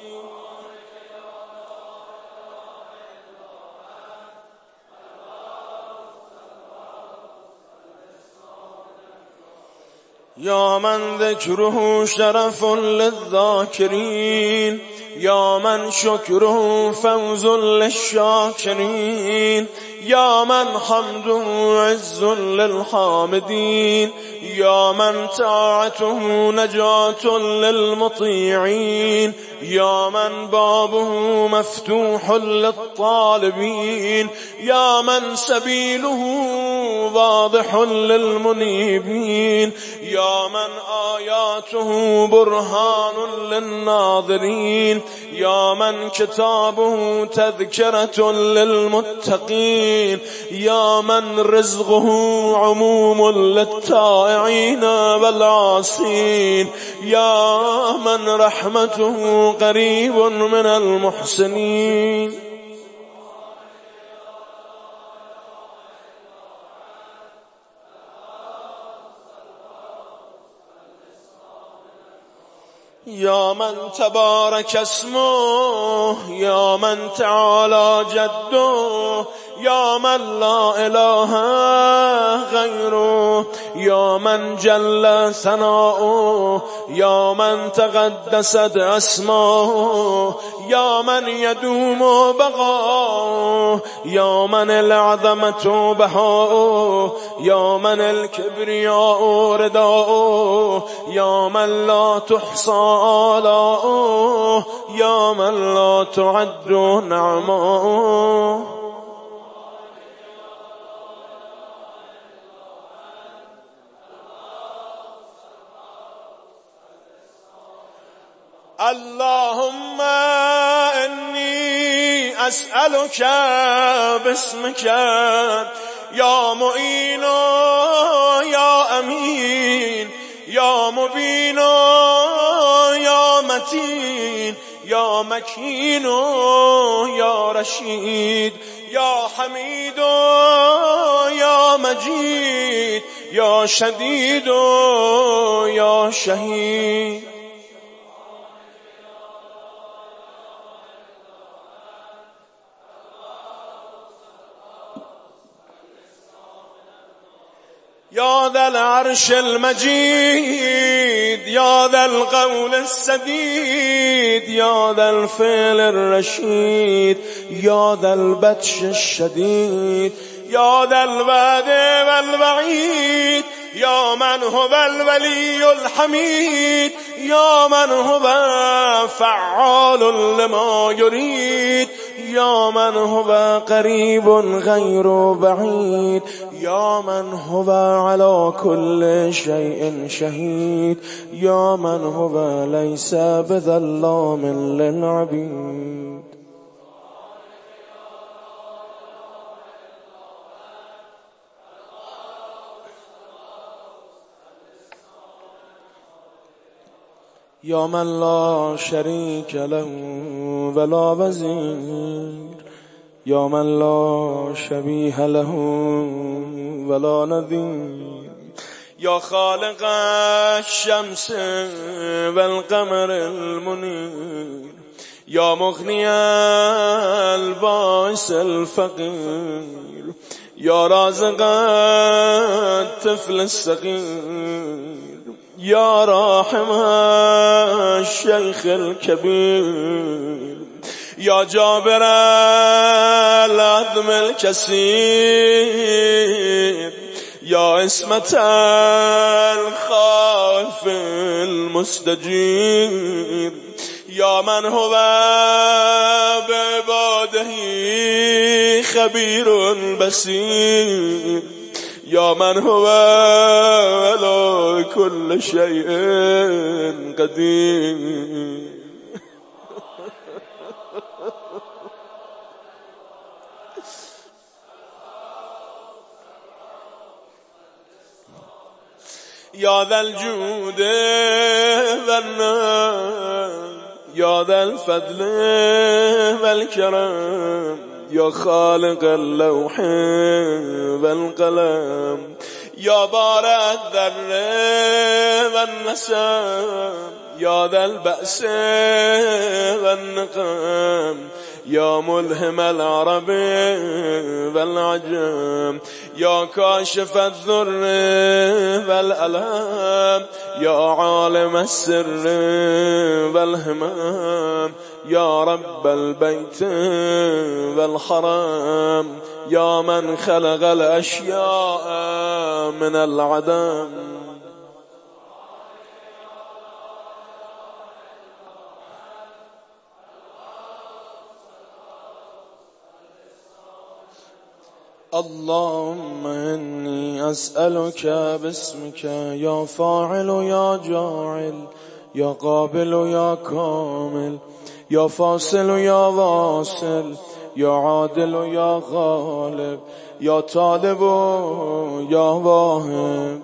يا من ذكره شرف للذاكرين يا من شكره فوز للشاكرين يا من حمده عز للحامدين يا من طاعته نجاة للمطيعين يا من بابه مفتوح للطالبين يا من سبيله واضح للمنيبين يا من آياته برهان للناظرين يا من كتابه تذكرة للمتقين يا من رزقه عموم للتائعين والعاصين يا من رحمته قريب من المحسنين يا من تبارك اسمه يا من تعالى جده يا من لا إله غيره يا من جل ثناؤه يا من تقدست أسماؤه يا من يدوم بقاؤه يا من العظمة بهاؤه يا من الكبرياء رداؤه يا من لا تحصى آلاؤه يا من لا تعد نعماؤه اللهم إني أسألك باسمك يا معين يا أمين يا مبين يا متين يا مكين يا رشيد يا حميد يا مجيد يا شديد يا شهيد يا ذا العرش المجيد، يا ذا القول السديد، يا ذا الفعل الرشيد، يا ذا البطش الشديد، يا ذا الوعد والوعيد، يا من هو الولي الحميد، يا من هو فعال لما يريد، يا من هو قريب غير بعيد، يا من هو على كل شيء شهيد، يا من هو ليس بظلام للعبيد. يا من لا شريك له ولا وزير، يا من لا شبيه له ولا نظير، يا خالق الشمس والقمر المنير، يا مغني البائس الفقير، يا رازق الطفل الصغير، يا راحم الشيخ الكبير، يا جابر العظم الكسير، يا اسمة الخائف المستجير، يا من هو بعباده خبير بصير، يا من هو على كل شيء قدير. يا ذا الجود والنعم، يا ذا الفضل والكرم، يا خالق اللوح والقلم، يا بارئ الذر والنسم، يا ذا البأس والنقم، يا ملهم العرب والعجم، يا كاشف الذر والألم، يا عالم السر والهمام، يا رب البيت والحرم، يا من خلق الأشياء من العدم. اللهم إني أسألك باسمك يا فاعل يا جاعل، يا قابل يا كامل، يا فاصل يا واصل، يا عادل يا غالب، يا طالب يا واهب،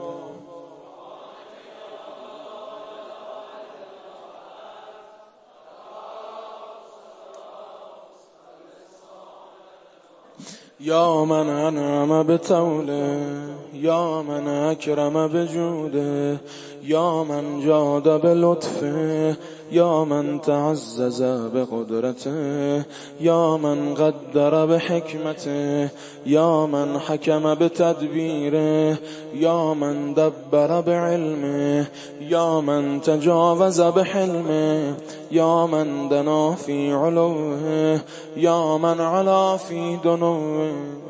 يا من أنعم بطوله، يا من أكرم بجوده، يا من جاد بلطفه، يا من تعزز بقدرته، يا من قدر بحكمته، يا من حكم بتدبيره، يا من دبر بعلمه، يا من تجاوز بحلمه، يا من دنا في علوه، يا من علا في دنوه.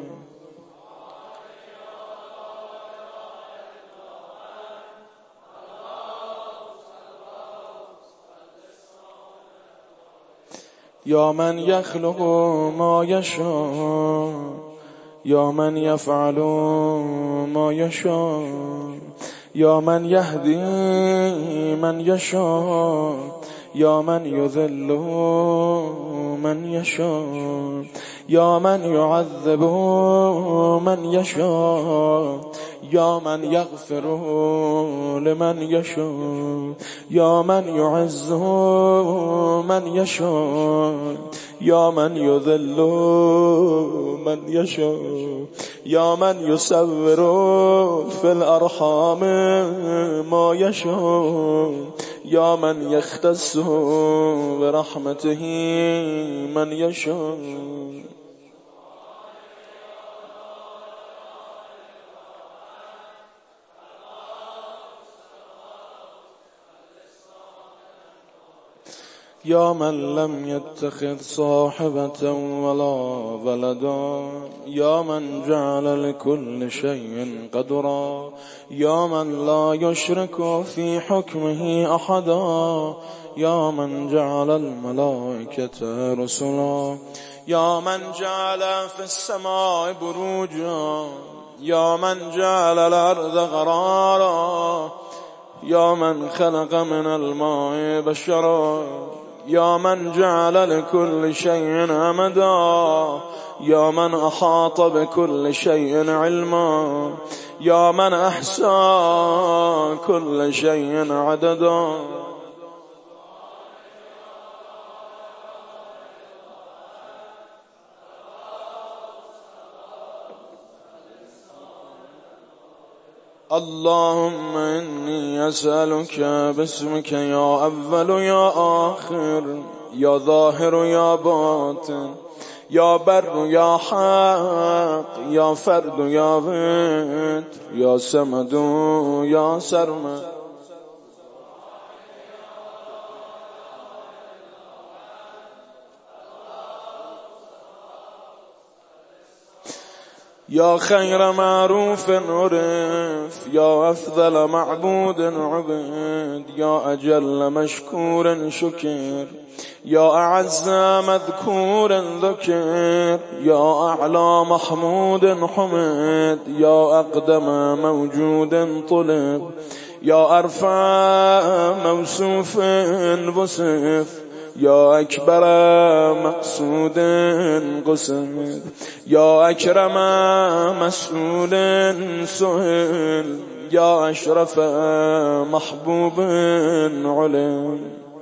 يا من يخلق ما يشاء، يا من يفعل ما يشاء، يا من يهدي من يشاء، يا من يذل من يشاء، يا من يعذب من يشاء، يا من يغفر لمن يشاء، يا من يعز من يشاء، يا من يذل من يشاء، يا من يصور في الأرحام ما يشاء، يا من يختص برحمته من يشاء. يا من لم يتخذ صاحبة ولا ولدا، يا من جعل لكل شيء قدرا، يا من لا يشرك في حكمه أحدا، يا من جعل الملائكة رسلا، يا من جعل في السماء بروجا، يا من جعل الأرض قرارا، يا من خلق من الماء بشرا، يا من جعل لكل شيء أمدا، يا من أحاط بكل شيء علما، يا من أحصى كل شيء عددا. اللهم إني أسألك باسمك يا أول يا آخر، يا ظاهر يا باطن، يا بر يا حق، يا فرد يا وتر، يا صمد يا سرمد، يا خير معروف عرف، يا أفضل معبود عبد، يا أجل مشكور شكر، يا أعز مذكور ذكر، يا أعلى محمود حمد، يا أقدم موجود طلب، يا أرفع موصوف وصف، يا أكبر مقصود قصد، يا أكرم مسؤول سئل، يا أشرف محبوب علم.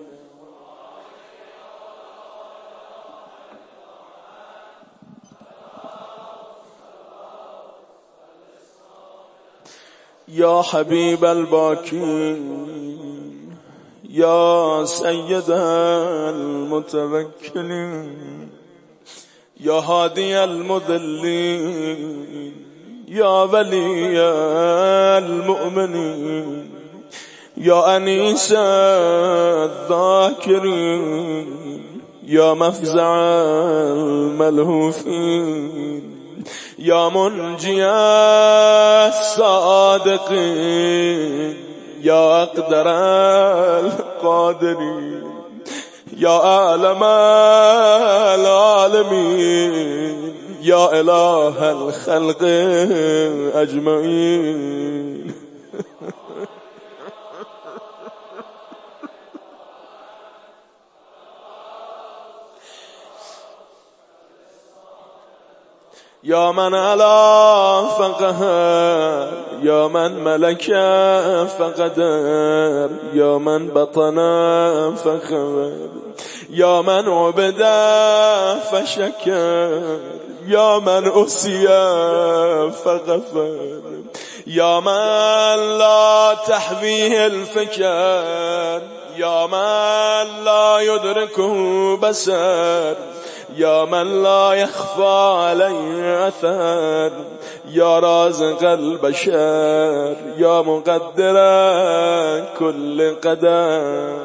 يا حبيب الباكين، يا سيد المتوكلين، يا هادي المضلين، يا ولي المؤمنين، يا أنيس الذاكرين، يا مفزع الملهوفين، يا منجي الصادقين، يا أقدر القادرين، يا أعلم العالمين، يا إله الخلق أجمعين. يا من علا فقهر، يا من ملك فقدر، يا من بطن فخبر، يا من عبد فشكر، يا من أسي فغفر، يا من لا تحويه الفكر، يا من لا يدركه بصر، يا من لا يخفى عليه أثر، يا رازق البشر، يا مقدر كل قدر.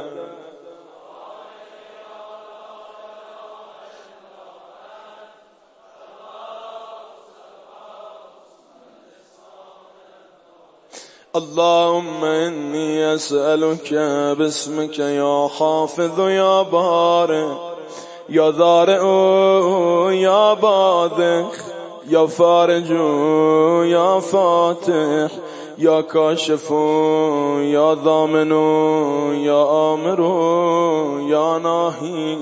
اللهم إني أسألك باسمك يا حافظ يا بارئ، يا ذارئ يا باذخ، يا فارج يا فاتح، يا كاشف يا ضامن يا آمر يا ناهي.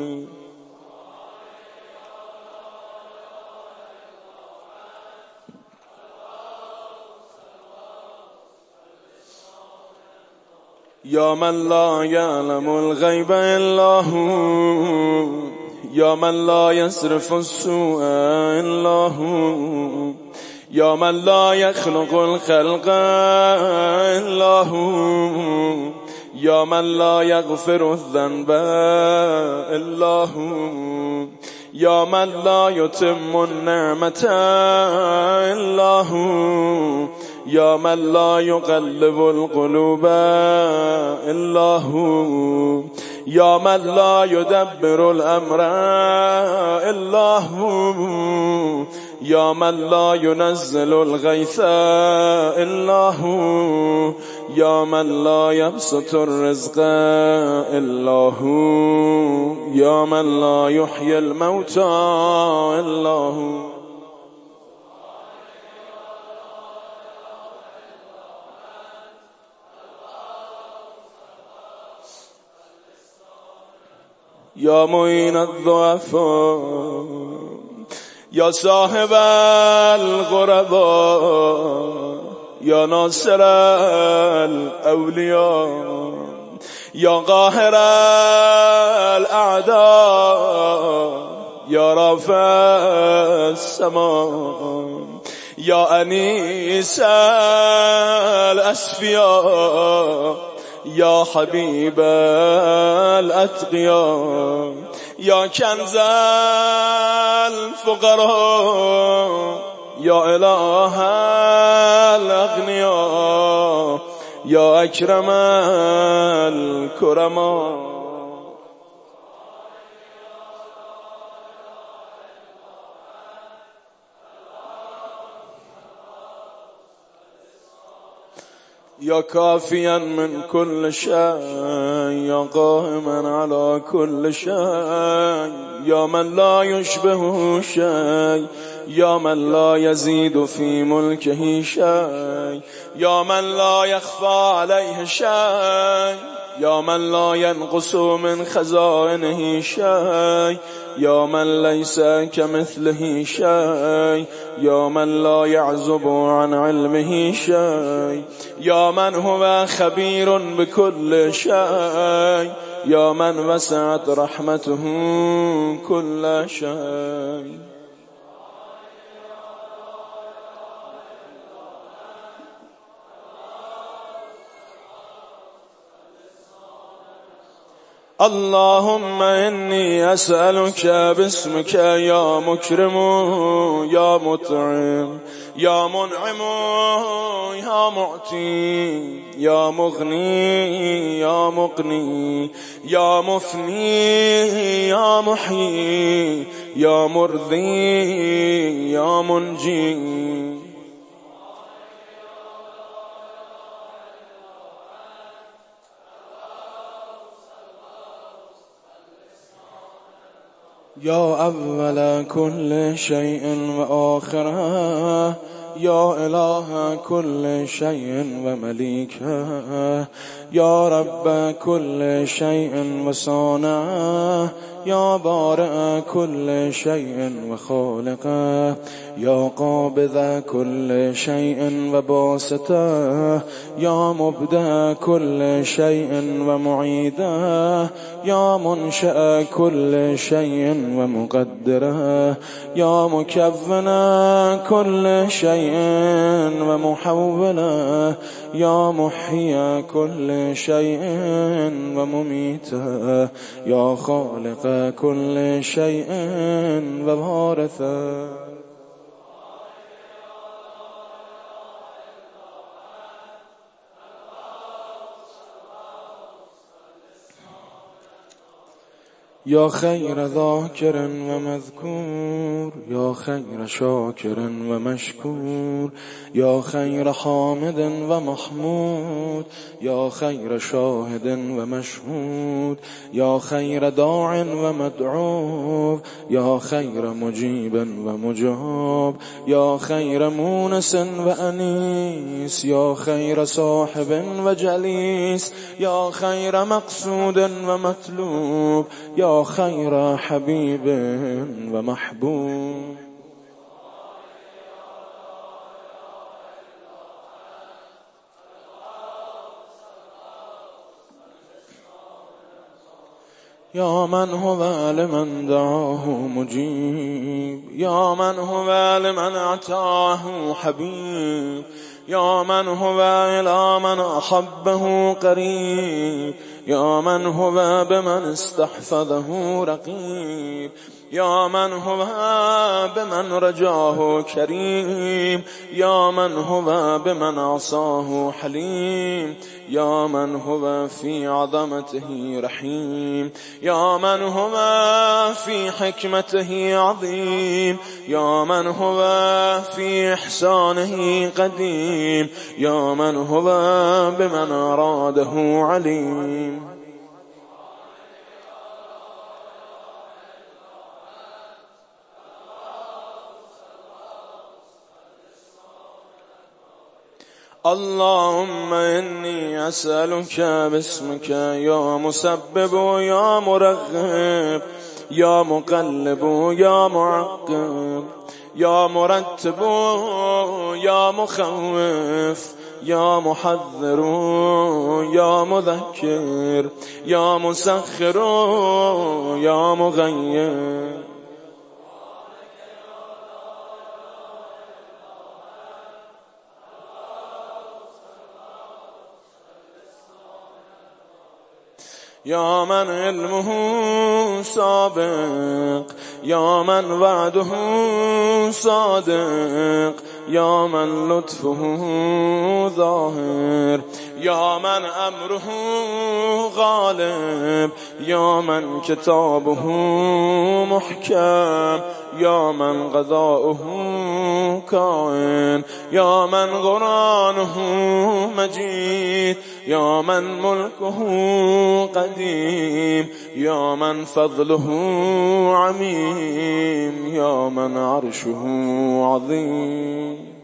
يا من لا يعلم الغيب إلا هو، يا من لا يصرف السوء إلا هو، يا من لا يخلق الخلق إلا هو، يا من لا يغفر الذنب إلا هو، يا من لا يتم النعمة إلا هو، يا من لا يقلب القلوب إلا هو، یا من لا یدبر الامر الا هو، یا من لا ينزل الغیث الا هو، یا من لا یبسط الرزق الا هو، یا من لا یحیی الموتى الا هو. یا معین الضعفاء، یا صاحب الغرباء، یا ناصر الاولیاء، یا قاهر الاعداء، یا رافع السماء، یا انیس الاسفیاء، یا حبیب الاتقیاء، یا کنز الفقراء، یا اله الاغنیاء، یا اکرم الکرما. یا کافیا من کل شیء، یا قائما على کل شیء، یا من لا یشبه شیء، یا من لا یزید فی ملکه شیء، یا من لا یخفى علیه شیء، یا من لا ینقص من خزائنه شیء، یا من لیس کمثله شیء، یا من لا یعزب عن علمه شیء، یا من هو خبیر بكل شیء، یا من وسعت رحمته كل شیء. اللهم انی اسألك باسمك یا مکرم یا مطعم یا منعم یا معطی یا مغنی یا مقنی یا مفنی یا محیی یا مرضی یا منجی. یا اول کل شیء و آخره، یا اله کل شیء و ملیکه، یا رب کل شیء و صانعه، یا بارئ کل شیء و خالقه، یا قابض کل شیء و باسطه، یا مبدع کل شیء و معیده، یا منشأ کل شیء و مقدره، یا مکون کل شیء و محوله، یا محیی کل شیء و ممیته، یا خالق کل شیء و وارثه. یا خیر ذاکر و مذکور، یا خیر شاکر و مشکور، یا خیر حامد و محمود، یا خیر شاهد و مشهود، یا خیر داع و مدعو، یا خیر مجیب و مجاب، یا خیر مونس و انیس، یا خیر صاحب و جلیس، یا خیر مقصود و مطلوب، یا خیر حبیب و محبوب. یا من هو لمن دعاه مجیب، یا من هو لمن اعطاه حبیب، یا من هو الى من احبه قریب، یا من هو بمن استحفظه رقیب، یا من هو بمن رجاه کریم، یا من هو بمن عصاه حلیم، یا من هو فی عظمته رحیم، یا من هو فی حکمته عظیم، یا من هو فی احسانه قدیم، یا من هو بمن اراده علیم. اللهم إني أسألك باسمك يا مسبب يا مرغب يا مقلب يا معقب يا مرتب يا مخوف يا محذر يا مذكر يا مسخر يا مغير. يا من علمه سابق، يا من وعده صادق، يا من لطفه ظاهر، يا من أمره غالب، يا من كتابه محكم، يا من قضاؤه كائن، يا من قرآنه مجيد، يا من ملكه قديم، يا من فضله عميم، يا من عرشه عظيم.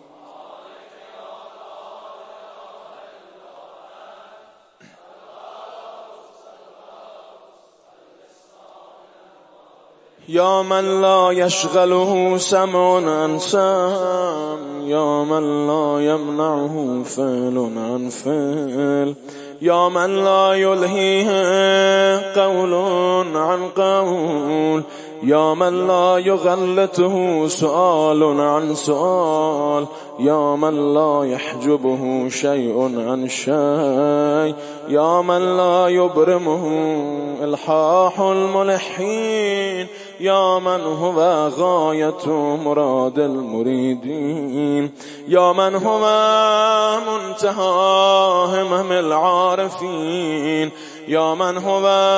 يا من لا يشغله سمع عن سمع، يا من لا يمنعه فعل عن فعل، يا من لا يلهيه قول عن قول، يا من لا يغلته سؤال عن سؤال، يا من لا يحجبه شيء عن شيء، يا من لا يبرمه إلحاح الملحين، يا من هو غاية مراد المريدين، يا من هو منتهى همم العارفين، يا من هو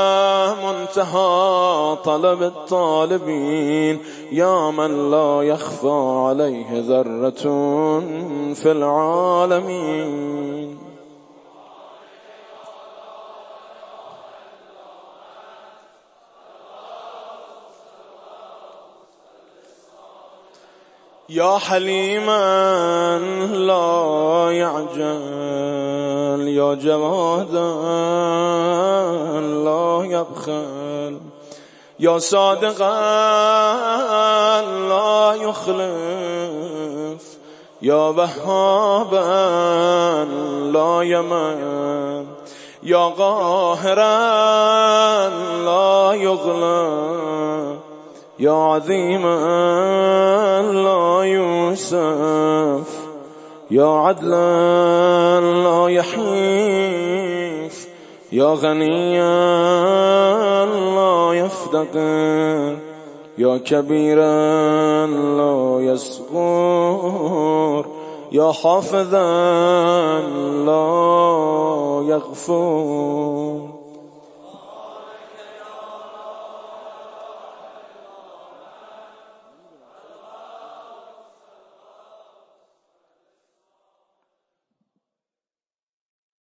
منتهى طلب الطالبين، يا من لا يخفى عليه ذرة في العالمين. يا حليما لا يعجل، يا جوادا لا يبخل، يا صادقا لا يخلف، يا وهابا لا يمن، يا قاهرا لا يغلب، يا عظيما لا يوصف، يا عدلا لا يحيف، يا غنيا لا يفتقر، يا كبيرا لا يصغر، يا حافظا لا يغفر.